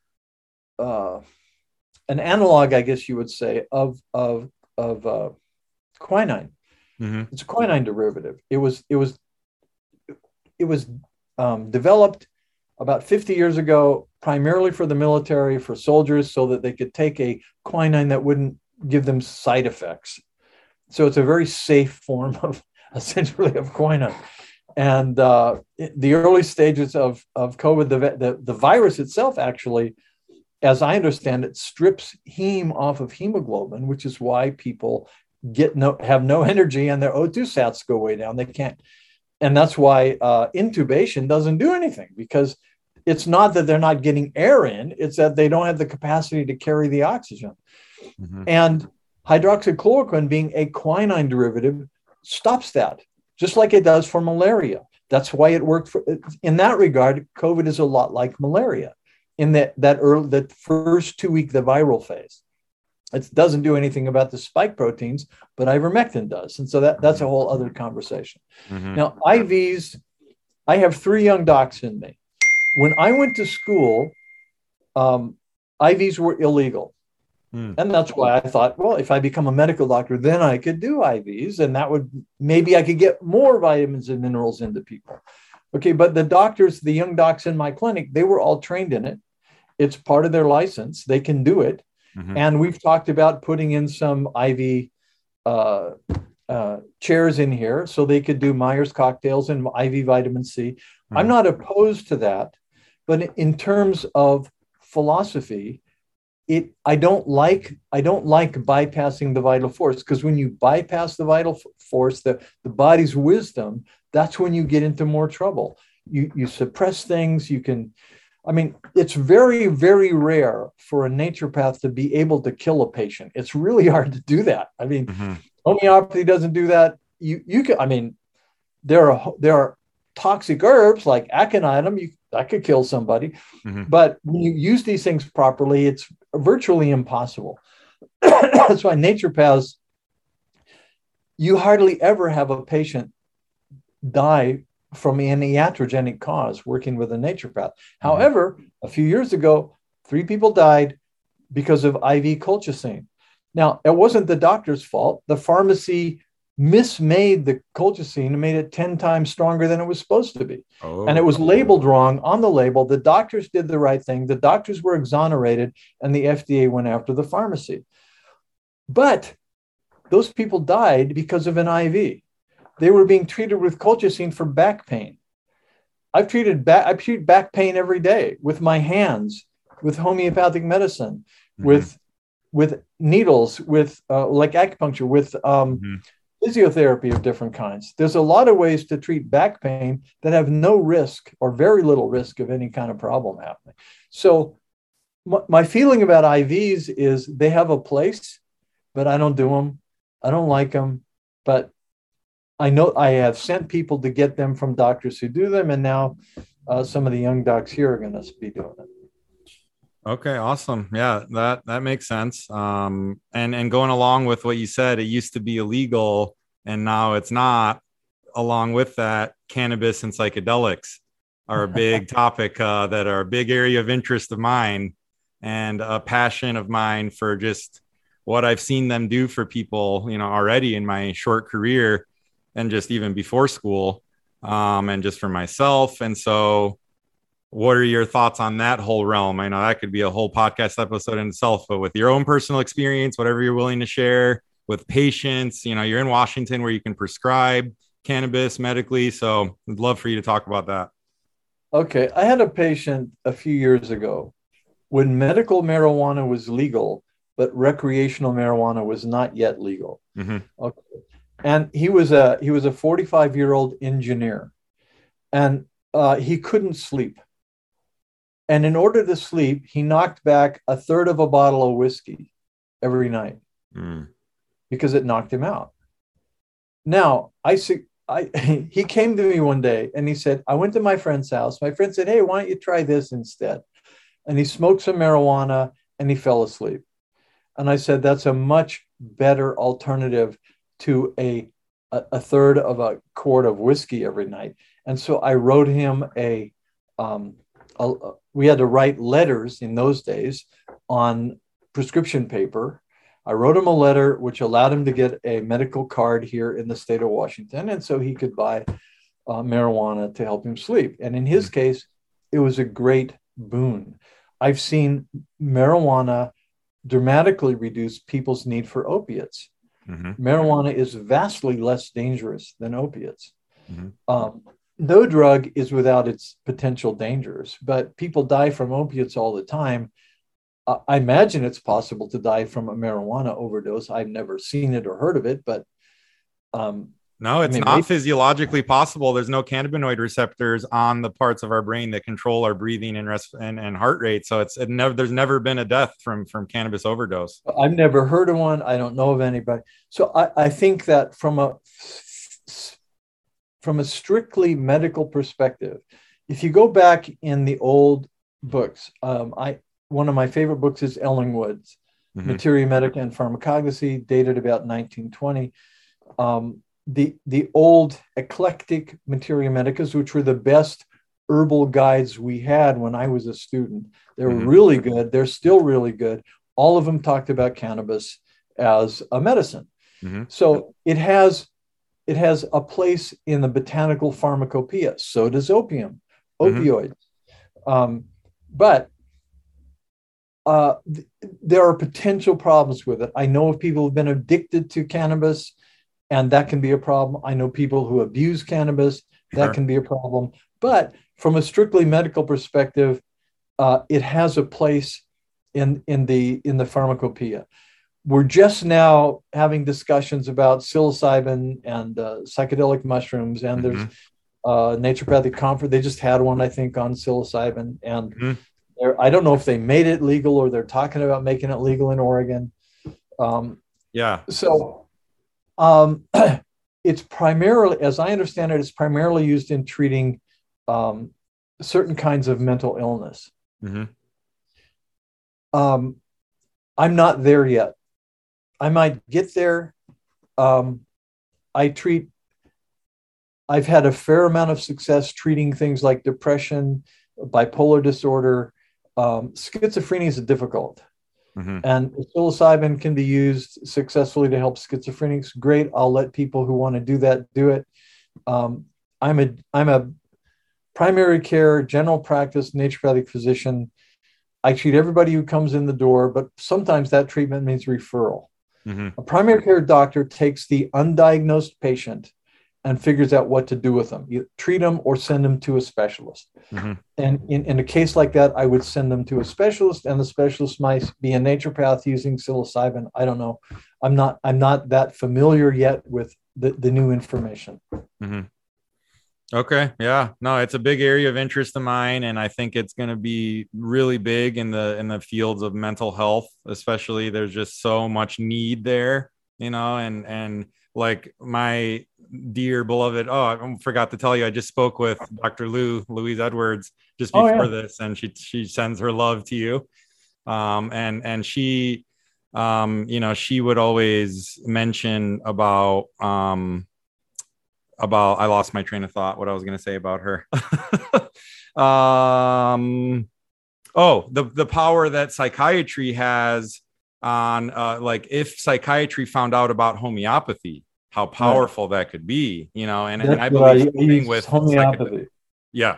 uh, an analog, I guess you would say, of of of uh, quinine. Mm-hmm. It's a quinine derivative. It was it was it was um, developed about fifty years ago, primarily for the military, for soldiers, so that they could take a quinine that wouldn't give them side effects. So it's a very safe form of essentially of quinine. And uh, the early stages of, of COVID, the, the, the virus itself actually, as I understand it, strips heme off of hemoglobin, which is why people get no have no energy and their O two sats go way down. They can't. And that's why uh, intubation doesn't do anything, because it's not that they're not getting air in, it's that they don't have the capacity to carry the oxygen. Mm-hmm. And hydroxychloroquine, being a quinine derivative, stops that, just like it does for malaria. That's why it worked for, in that regard, COVID is a lot like malaria in that, that early, that first two week, the viral phase. It doesn't do anything about the spike proteins, but ivermectin does. And so that, that's a whole other conversation. Mm-hmm. Now, I Vs, I have three young docs in me. When I went to school, um, I Vs were illegal. Mm. And that's why I thought, well, if I become a medical doctor, then I could do I Vs, and that would, maybe I could get more vitamins and minerals into people. Okay, but the doctors, the young docs in my clinic, they were all trained in it. It's part of their license. They can do it. Mm-hmm. And we've talked about putting in some I V uh, uh, chairs in here so they could do Myers cocktails and I V vitamin C. Mm-hmm. I'm not opposed to that. But in terms of philosophy, it I don't like I don't like bypassing the vital force, because when you bypass the vital force, the, the body's wisdom, that's when you get into more trouble. You you suppress things. You can, I mean, it's very, very rare for a naturopath to be able to kill a patient. It's really hard to do that. I mean, mm-hmm. homeopathy doesn't do that. You you can. I mean, there are there are toxic herbs like aconitum. You that could kill somebody, mm-hmm. but when you use these things properly, it's virtually impossible. That's why naturopaths, you hardly ever have a patient die from an iatrogenic cause working with a naturopath. Mm-hmm. However, a few years ago, three people died because of I V colchicine. Now, it wasn't the doctor's fault. The pharmacy mismade the colchicine and made it ten times stronger than it was supposed to be. Oh. And it was labeled wrong on the label. The doctors did the right thing. The doctors were exonerated, and the F D A went after the pharmacy. But those people died because of an I V. They were being treated with colchicine for back pain. I've treated back, I treat back pain every day with my hands, with homeopathic medicine, mm-hmm. with, with needles, with uh, like acupuncture, with um, mm-hmm. physiotherapy of different kinds. There's a lot of ways to treat back pain that have no risk or very little risk of any kind of problem happening. So m- my feeling about I Vs is they have a place, but I don't do them. I don't like them, but I know I have sent people to get them from doctors who do them. And now uh, some of the young docs here are going to be doing it. Okay, awesome. Yeah, that that makes sense. Um, and and going along with what you said, it used to be illegal and now it's not. Along with that, cannabis and psychedelics are a big topic uh, that are a big area of interest of mine, and a passion of mine for just what I've seen them do for people, you know, already in my short career and just even before school, um, and just for myself. And so what are your thoughts on that whole realm? I know that could be a whole podcast episode in itself, but with your own personal experience, whatever you're willing to share with patients, you know, you're in Washington where you can prescribe cannabis medically. So I'd love for you to talk about that. Okay. I had a patient a few years ago when medical marijuana was legal, but recreational marijuana was not yet legal. Mm-hmm. Okay. And he was a he was a forty-five year old engineer, and uh, he couldn't sleep. And in order to sleep, he knocked back a third of a bottle of whiskey every night mm. because it knocked him out. Now, I see. I, he came to me one day and he said, I went to my friend's house. My friend said, hey, why don't you try this instead? And he smoked some marijuana and he fell asleep. And I said, that's a much better alternative to a, a, a third of a quart of whiskey every night. And so I wrote him a, um, a, we had to write letters in those days on prescription paper. I wrote him a letter which allowed him to get a medical card here in the state of Washington. And so he could buy uh, marijuana to help him sleep. And in his case, it was a great boon. I've seen marijuana dramatically reduce people's need for opiates. Mm-hmm. Marijuana is vastly less dangerous than opiates. Mm-hmm. Um, no drug is without its potential dangers, but people die from opiates all the time. Uh, I imagine it's possible to die from a marijuana overdose. I've never seen it or heard of it, but um, no, it's I mean, not maybe- physiologically possible. There's no cannabinoid receptors on the parts of our brain that control our breathing and rest and, and heart rate. So it's it never there's never been a death from from cannabis overdose. I've never heard of one. I don't know of anybody. So I, I think that from a from a strictly medical perspective, if you go back in the old books, um, I one of my favorite books is Ellingwood's Mm-hmm. Materia Medica and Pharmacognosy, dated about nineteen twenty. Um, the, the old eclectic Materia Medicas, which were the best herbal guides we had when I was a student. They were Mm-hmm. really good. They're still really good. All of them talked about cannabis as a medicine. Mm-hmm. So it has it has a place in the botanical pharmacopoeia. So does opium, opioids. Mm-hmm. Um, but uh, th- there are potential problems with it. I know of people who've been addicted to cannabis, and that can be a problem. I know people who abuse cannabis. That Sure. can be a problem. But from a strictly medical perspective, uh, it has a place in in the in the pharmacopoeia. We're just now having discussions about psilocybin and uh, psychedelic mushrooms, and Mm-hmm. there's uh, naturopathic conference. They just had one, I think, on psilocybin, and mm-hmm. I don't know if they made it legal or they're talking about making it legal in Oregon. Um, yeah. So um, it's primarily, as I understand it, it's primarily used in treating um, certain kinds of mental illness. Mm-hmm. Um, I'm not there yet. I might get there. Um, I treat, I've had a fair amount of success treating things like depression, bipolar disorder. Um, schizophrenia is difficult. Mm-hmm. And psilocybin can be used successfully to help schizophrenics. Great. I'll let people who want to do that do it. Um, I'm a I'm a primary care, general practice, naturopathic physician. I treat everybody who comes in the door, but sometimes that treatment means referral. Mm-hmm. A primary care doctor takes the undiagnosed patient and figures out what to do with them. You treat them or send them to a specialist. Mm-hmm. And in, in a case like that, I would send them to a specialist, and the specialist might be a naturopath using psilocybin. I don't know. I'm not I'm not that familiar yet with the, the new information. Mm-hmm. Okay. Yeah. No, it's a big area of interest of mine, and I think it's going to be really big in the in the fields of mental health, especially. There's just so much need there, you know, and and like my dear beloved, oh, I forgot to tell you, I just spoke with Doctor Lou, Louise Edwards, just before oh, yeah. this, and she she sends her love to you. Um, and and she, um, you know, she would always mention about um, about I lost my train of thought. What I was going to say about her. um, oh, the the power that psychiatry has on, uh, like, if psychiatry found out about homeopathy, how powerful right. that could be, you know, and, and I believe I use with homeopathy. Yeah.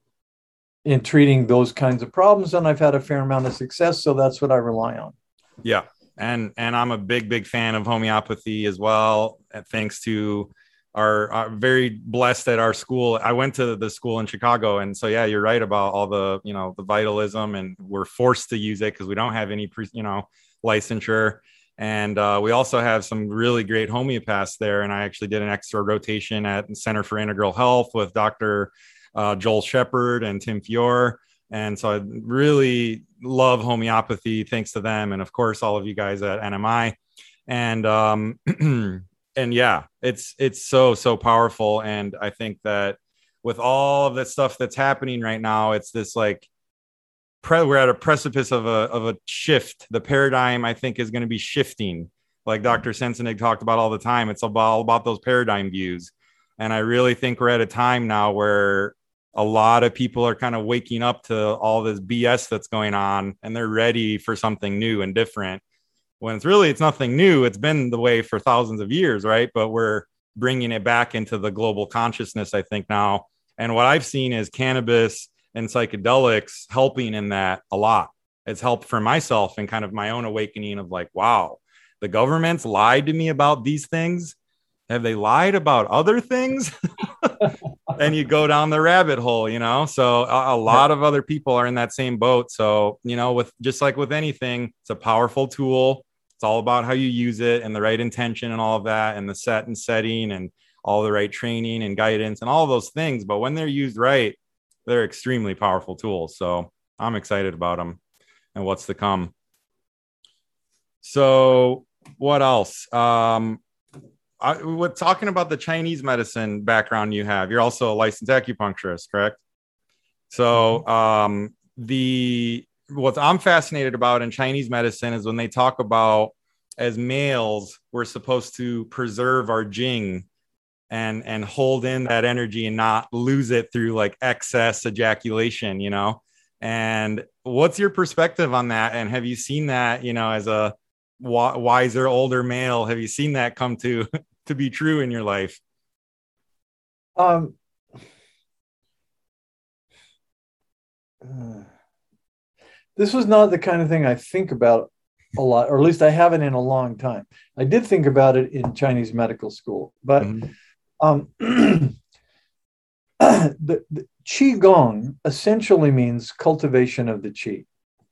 In treating those kinds of problems. And I've had a fair amount of success. So that's what I rely on. Yeah. And, and I'm a big, big fan of homeopathy as well. Thanks to our, our very blessed at our school. I went to the school in Chicago. And so, yeah, you're right about all the, you know, the vitalism, and we're forced to use it because we don't have any, pre, you know, licensure. And uh, we also have some really great homeopaths there. And I actually did an extra rotation at the Center for Integral Health with Doctor uh, Joel Shepard and Tim Fior. And so I really love homeopathy, thanks to them. And of course, all of you guys at N M I. And, um, and yeah, it's, it's so, so powerful. And I think that with all of the stuff that's happening right now, it's this like, we're at a precipice of a of a shift. The paradigm, I think, is going to be shifting. Like Doctor Sensenig talked about all the time. It's about, all about those paradigm views. And I really think we're at a time now where a lot of people are kind of waking up to all this B S that's going on, and they're ready for something new and different. When it's really, it's nothing new. It's been the way for thousands of years, right? But we're bringing it back into the global consciousness, I think, now. And what I've seen is cannabis and psychedelics helping in that a lot. It's helped for myself and kind of my own awakening of like, wow, the government's lied to me about these things. Have they lied about other things? And you go down the rabbit hole, you know? So a, a lot of other people are in that same boat. So, you know, with just like with anything, it's a powerful tool. It's all about how you use it and the right intention and all of that, and the set and setting and all the right training and guidance and all of those things. But when they're used right, they're extremely powerful tools. So I'm excited about them and what's to come. So what else? Um, I, we're talking about the Chinese medicine background you have. You're also a licensed acupuncturist, correct? So um, the what I'm fascinated about in Chinese medicine is when they talk about, as males, we're supposed to preserve our jing and and hold in that energy and not lose it through like excess ejaculation, you know. And what's your perspective on that? And have you seen that, you know, as a w- wiser older male, have you seen that come to to be true in your life? Um, uh, this was not the kind of thing I think about a lot, or at least I haven't in a long time. I did think about it in Chinese medical school, but mm-hmm. um, the, the Qigong essentially means cultivation of the Qi.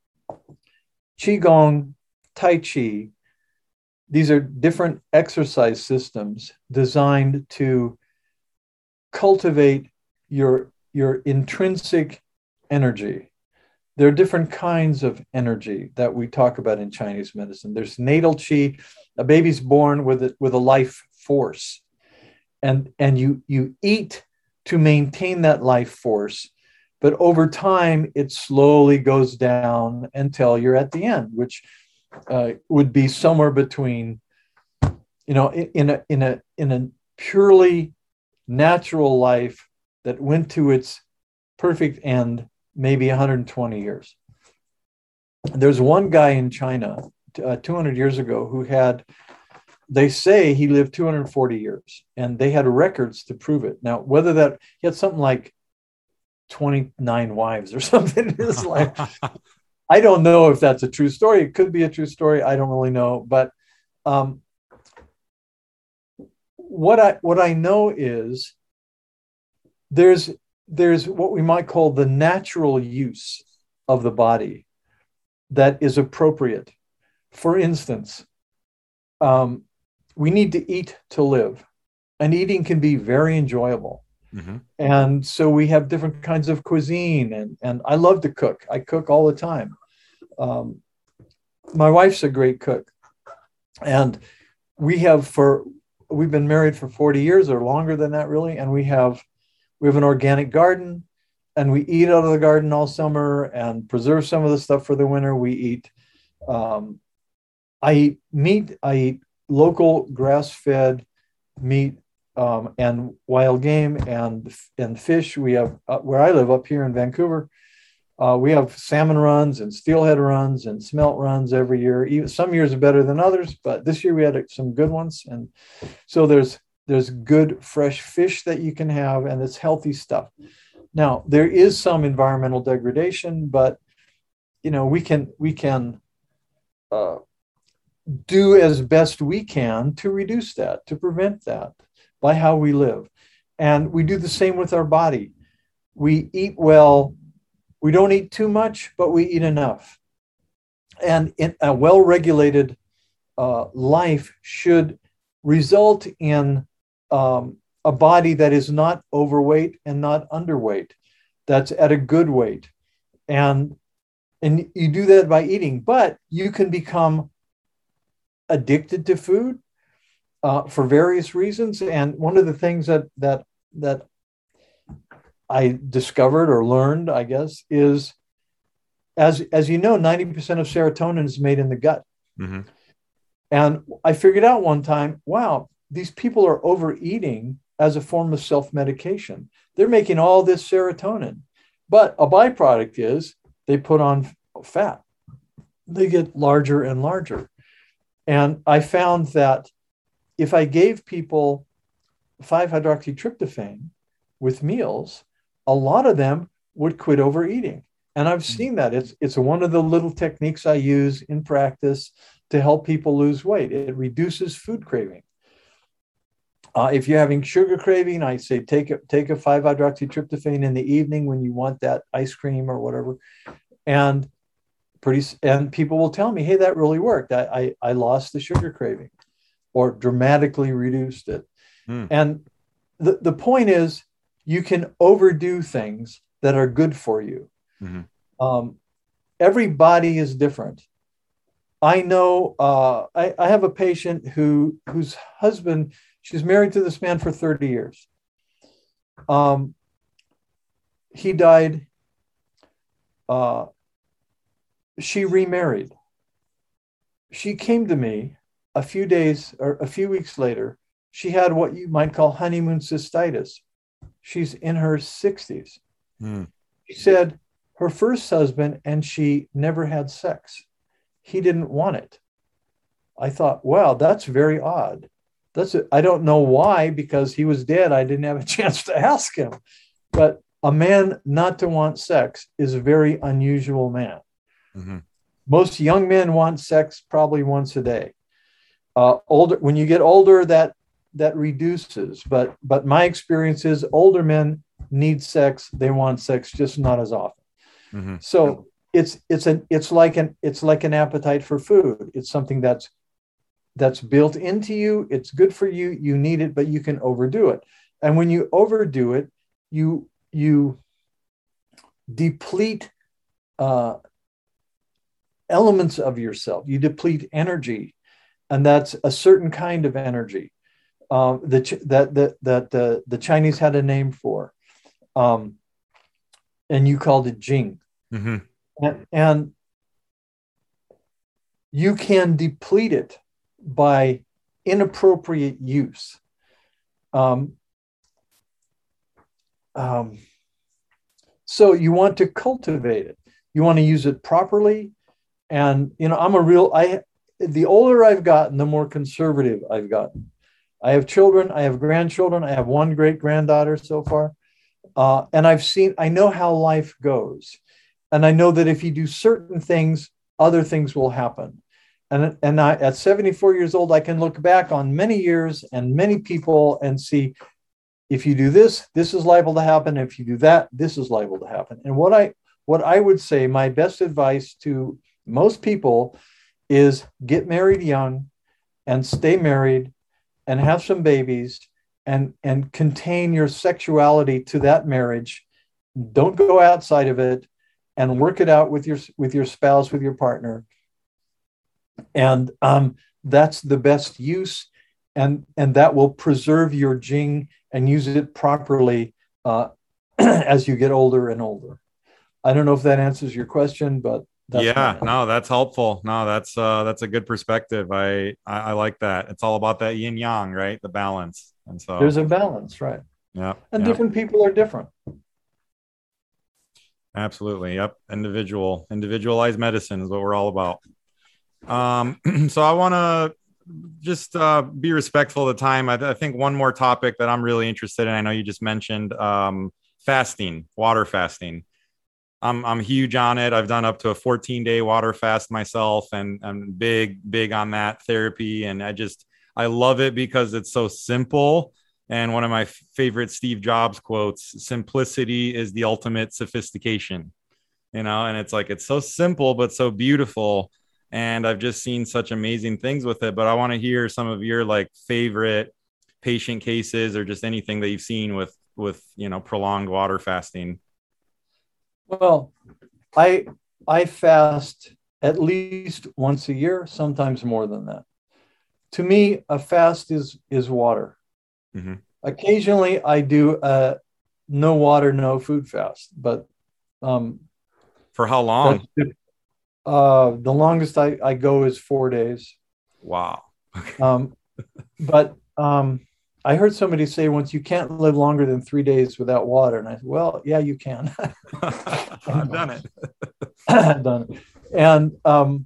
Qigong, Tai Chi, these are different exercise systems designed to cultivate your, your intrinsic energy. There are different kinds of energy that we talk about in Chinese medicine. There's natal qi. A baby's born with a, with a life force. And, and you, you eat to maintain that life force. But over time, it slowly goes down until you're at the end, which uh, would be somewhere between, you know, in a, in a, in a purely natural life that went to its perfect end, maybe one hundred twenty years. There's one guy in China uh, two hundred years ago who had, they say he lived two hundred forty years, and they had records to prove it. Now, whether that, he had something like twenty-nine wives or something in his life. I don't know if that's a true story. It could be a true story. I don't really know. But um, what I what I know is there's there's what we might call the natural use of the body that is appropriate. For instance, um, we need to eat to live, and eating can be very enjoyable. Mm-hmm. And so we have different kinds of cuisine, and, and I love to cook. I cook all the time. Um, my wife's a great cook, and we have for, we've been married for forty years or longer than that, really. And we have, we have an organic garden, and we eat out of the garden all summer and preserve some of the stuff for the winter. We eat, um, I eat meat, I eat local grass-fed meat, um, and wild game and, and fish. We have, uh, where I live up here in Vancouver, uh, we have salmon runs and steelhead runs and smelt runs every year. Even, some years are better than others, but this year we had some good ones. And so there's, there's good fresh fish that you can have, and it's healthy stuff. Now, there is some environmental degradation, but, you know, we can, we can uh, do as best we can to reduce that, to prevent that by how we live. And we do the same with our body. We eat well. We don't eat too much, but we eat enough. And in a well-regulated uh, life should result in um, a body that is not overweight and not underweight, that's at a good weight. And, and you do that by eating, but you can become addicted to food uh, for various reasons. And one of the things that, that, that I discovered or learned, I guess, is as, as you know, ninety percent of serotonin is made in the gut. Mm-hmm. And I figured out one time, wow, these people are overeating as a form of self-medication. They're making all this serotonin, but a byproduct is they put on fat. They get larger and larger. And I found that if I gave people five hydroxytryptophan with meals, a lot of them would quit overeating. And I've seen that. It's, it's one of the little techniques I use in practice to help people lose weight. It reduces food craving. Uh, if you're having sugar craving, I say take a, take a five hydroxytryptophan in the evening when you want that ice cream or whatever. And pretty, and people will tell me, hey, that really worked. I, I, I lost the sugar craving or dramatically reduced it. Mm. And the, the point is, you can overdo things that are good for you. Mm-hmm. Um, every body is different. I know, uh, I, I have a patient who, whose husband, she's married to this man for thirty years. Um, he died uh, she remarried. She came to me a few days or a few weeks later. She had what you might call honeymoon cystitis. She's in her sixties. Hmm. She said her first husband and she never had sex. He didn't want it. I thought, wow, that's very odd. That's I don't know why, because he was dead. I didn't have a chance to ask him. But a man not to want sex is a very unusual man. Mm-hmm. Most young men want sex probably once a day. Uh, older, when you get older, that that reduces. But but my experience is older men need sex. They want sex, just not as often. Mm-hmm. So it's it's an it's like an it's like an appetite for food. It's something that's that's built into you. It's good for you. You need it, but you can overdo it. And when you overdo it, you you deplete uh, elements of yourself. You deplete energy, and that's a certain kind of energy um, that that that that the the Chinese had a name for, um, and you called it Jing. Mm-hmm. And, and you can deplete it by inappropriate use. Um, um, so you want to cultivate it. You want to use it properly. And, you know, I'm a real, I, the older I've gotten, the more conservative I've gotten. I have children, I have grandchildren, I have one great granddaughter so far. Uh, and I've seen, I know how life goes. And I know that if you do certain things, other things will happen. And, and I, at seventy-four years old, I can look back on many years and many people and see, if you do this, this is liable to happen. If you do that, this is liable to happen. And what I what I would say, my best advice to most people is get married young and stay married and have some babies and, and contain your sexuality to that marriage. Don't go outside of it, and work it out with your with your spouse, with your partner. And um, that's the best use, and and that will preserve your Jing and use it properly uh, as you get older and older. I don't know if that answers your question, but that's yeah, no, that's helpful. No, that's uh, that's a good perspective. I, I I like that. It's all about that yin yang, right? The balance, and so there's a balance, right? Yeah, and yeah. different people are different. Absolutely. Yep. Individual, individualized medicine is what we're all about. Um, so I want to just uh, be respectful of the time. I, th- I think one more topic that I'm really interested in, I know you just mentioned um, fasting, water fasting. I'm, I'm huge on it. I've done up to a fourteen day water fast myself, and I'm big, big on that therapy. And I just, I love it because it's so simple. And one of my favorite Steve Jobs quotes, simplicity is the ultimate sophistication, you know, and it's like, it's so simple, but so beautiful. And I've just seen such amazing things with it, but I want to hear some of your like favorite patient cases or just anything that you've seen with, with, you know, prolonged water fasting. Well, I, I fast at least once a year, sometimes more than that. To me, a fast is, is water. Mm-hmm. Occasionally I do a no water, no food fast, but um, for how long? Uh, the longest I, I go is four days. Wow. um, but um, I heard somebody say once, you can't live longer than three days without water. And I said, well, yeah, you can. I've done it. I've done it. And, um,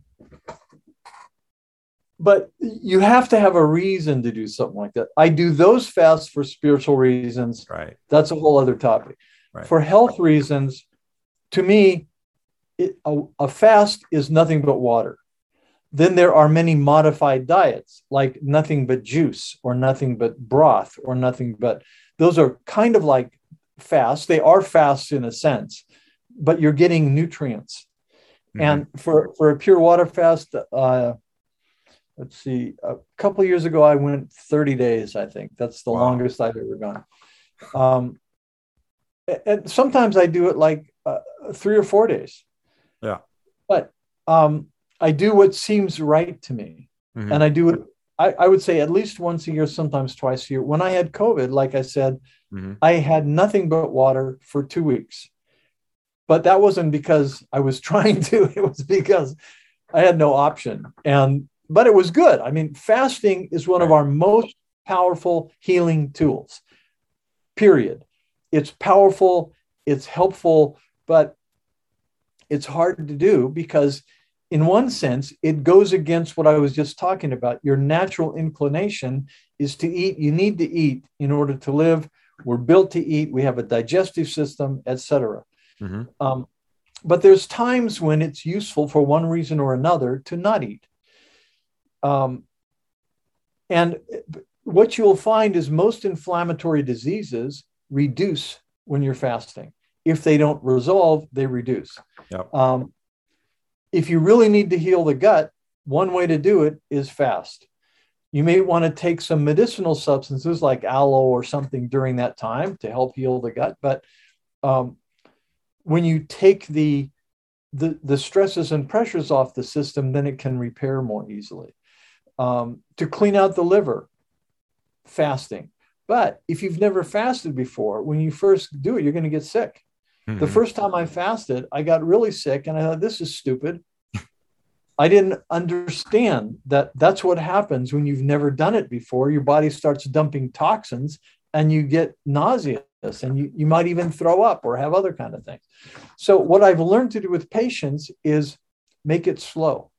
but you have to have a reason to do something like that. I do those fasts for spiritual reasons. Right. That's a whole other topic. Right. For health reasons, to me, it, a, a fast is nothing but water. Then there are many modified diets, like nothing but juice or nothing but broth or nothing but, those are kind of like fasts. They are fasts in a sense, but you're getting nutrients. Mm-hmm. And for, for a pure water fast, uh, let's see, a couple of years ago, I went thirty days, I think. That's the wow. longest I've ever gone. Um, and sometimes I do it like uh, three or four days. Yeah. But um, I do what seems right to me. Mm-hmm. And I do it, I, I would say at least once a year, sometimes twice a year. When I had COVID, like I said, mm-hmm. I had nothing but water for two weeks. but that wasn't because I was trying to. It was because I had no option. And but it was good. I mean, fasting is one of our most powerful healing tools. Period. It's powerful, it's helpful, but it's hard to do because in one sense, it goes against what I was just talking about. Your natural inclination is to eat. You need to eat in order to live. We're built to eat. We have a digestive system, et cetera. Mm-hmm. Um, but there's times when it's useful for one reason or another to not eat. Um, and what you'll find is most inflammatory diseases reduce when you're fasting. If they don't resolve, they reduce. Yep. Um, if you really need to heal the gut, one way to do it is fast. You may want to take some medicinal substances like aloe or something during that time to help heal the gut. But um, when you take the, the, the stresses and pressures off the system, then it can repair more easily. Um, to clean out the liver, fasting. But if you've never fasted before, when you first do it, you're going to get sick. Mm-hmm. The first time I fasted, I got really sick and I thought, this is stupid. I didn't understand that that's what happens when you've never done it before. Your body starts dumping toxins and you get nauseous and you, you might even throw up or have other kind of things. So what I've learned to do with patients is make it slow.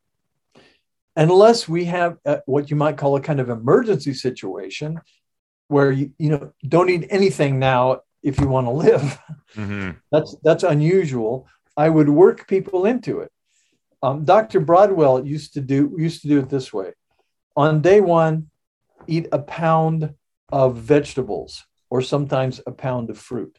Unless we have a, what you might call a kind of emergency situation where you, you know, don't eat anything now if you want to live. Mm-hmm. That's that's unusual. I would work people into it. Um, Doctor Broadwell used to do used to do it this way. On day one, eat a pound of vegetables or sometimes a pound of fruit.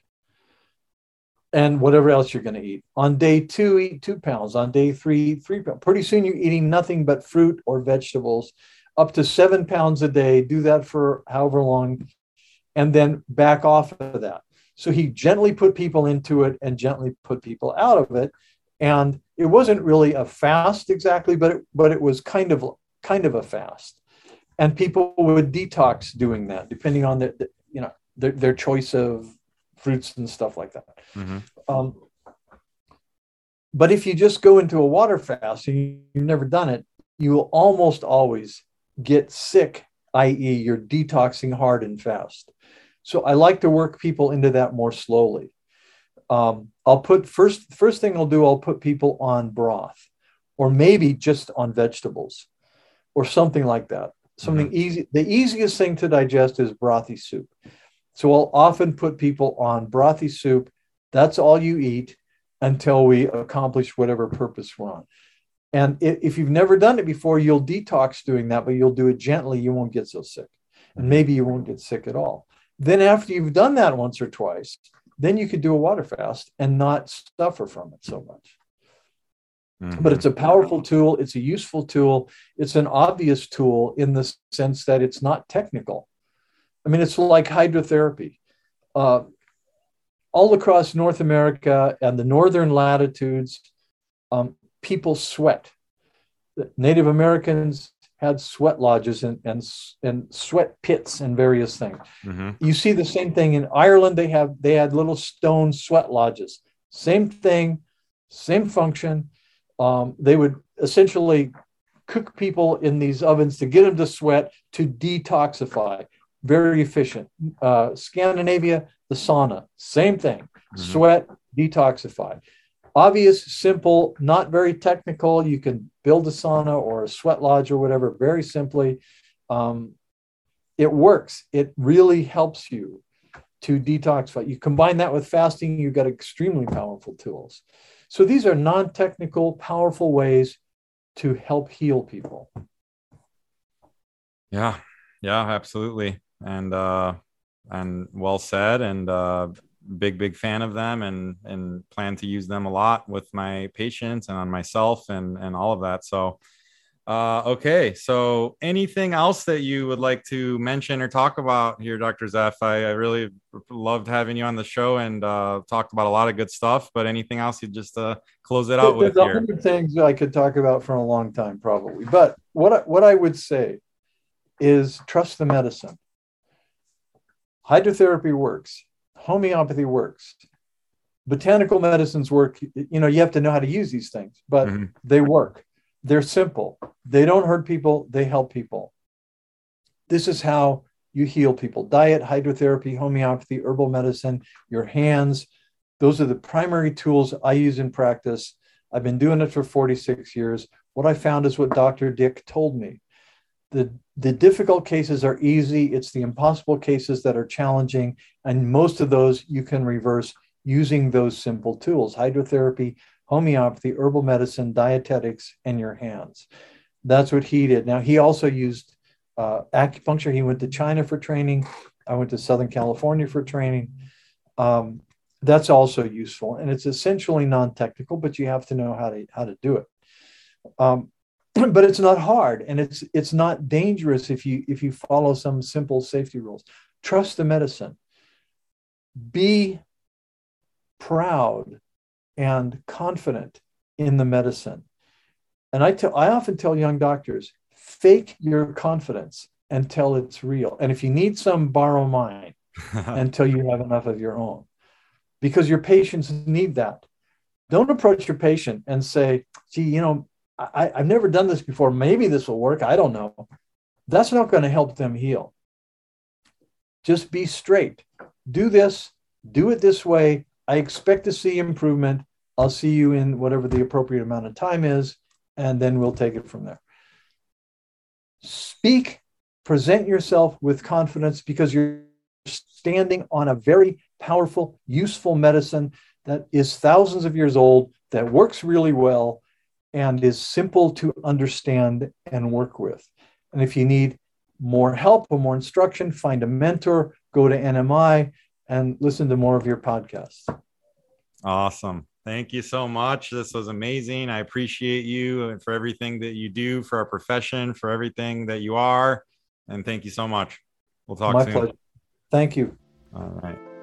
And whatever else you're going to eat. On day two, eat two pounds. On day three, three pounds. Pretty soon you're eating nothing but fruit or vegetables, up to seven pounds a day. Do that for however long, and then back off of that. So he gently put people into it and gently put people out of it. And it wasn't really a fast exactly, but it, but it was kind of kind of a fast. And people would detox doing that, depending on the, the you know their, their choice of fruits and stuff like that. Mm-hmm. Um, but if you just go into a water fast and you, you've never done it, you will almost always get sick, that is you're detoxing hard and fast. So I like to work people into that more slowly. Um, I'll put first, first thing I'll do, I'll put people on broth or maybe just on vegetables or something like that. Something mm-hmm. easy. The easiest thing to digest is brothy soup. So I'll often put people on brothy soup. That's all you eat until we accomplish whatever purpose we're on. And if you've never done it before, you'll detox doing that, but you'll do it gently. You won't get so sick. And maybe you won't get sick at all. Then after you've done that once or twice, then you could do a water fast and not suffer from it so much. Mm-hmm. But it's a powerful tool. It's a useful tool. It's an obvious tool in the sense that it's not technical. I mean, it's like hydrotherapy. Uh, all across North America and the northern latitudes, um, people sweat. The Native Americans had sweat lodges and, and, and sweat pits and various things. Mm-hmm. You see the same thing in Ireland. They have they had little stone sweat lodges. Same thing, same function. Um, they would essentially cook people in these ovens to get them to sweat, to detoxify. Very efficient. Uh, Scandinavia, the sauna, same thing. Mm-hmm. Sweat, detoxify. Obvious, simple, not very technical. You can build a sauna or a sweat lodge or whatever very simply. Um, it works. It really helps you to detoxify. You combine that with fasting, you've got extremely powerful tools. So these are non-technical, powerful ways to help heal people. Yeah, yeah, absolutely. And uh, and well said, and uh, big, big fan of them, and and plan to use them a lot with my patients and on myself and and all of that. So, uh, okay. So, anything else that you would like to mention or talk about here, Doctor Zeff? I, I really loved having you on the show and uh, talked about a lot of good stuff. But anything else you just uh, close it out There's with here? There's a hundred things I could talk about for a long time, probably. But what I, what I would say is trust the medicine. Hydrotherapy works. Homeopathy works. Botanical medicines work. You know, you have to know how to use these things, but mm-hmm. they work. They're simple. They don't hurt people. They help people. This is how you heal people. Diet, hydrotherapy, homeopathy, herbal medicine, your hands. Those are the primary tools I use in practice. I've been doing it for forty-six years. What I found is what Doctor Dick told me. The, the difficult cases are easy. It's the impossible cases that are challenging. And most of those you can reverse using those simple tools: hydrotherapy, homeopathy, herbal medicine, dietetics, and your hands. That's what he did. Now, he also used uh, acupuncture. He went to China for training. I went to Southern California for training. Um, that's also useful. And it's essentially non-technical, but you have to know how to, how to do it. Um, but it's not hard, and it's it's not dangerous if you if you follow some simple safety rules. Trust the medicine. Be proud and confident in the medicine. And I tell I often tell young doctors, fake your confidence until it's real. And if you need some, borrow mine until you have enough of your own, because your patients need that. Don't approach your patient and say, gee, you know, I, I've never done this before. Maybe this will work. I don't know. That's not going to help them heal. Just be straight. Do this. Do it this way. I expect to see improvement. I'll see you in whatever the appropriate amount of time is, and then we'll take it from there. Speak, present yourself with confidence, because you're standing on a very powerful, useful medicine that is thousands of years old, that works really well, and is simple to understand and work with. And if you need more help or more instruction, find a mentor, go to N M I, and listen to more of your podcasts. Awesome. Thank you so much. This was amazing. I appreciate you for everything that you do for our profession, for everything that you are. And thank you so much. We'll talk My soon. pleasure. Thank you. All right.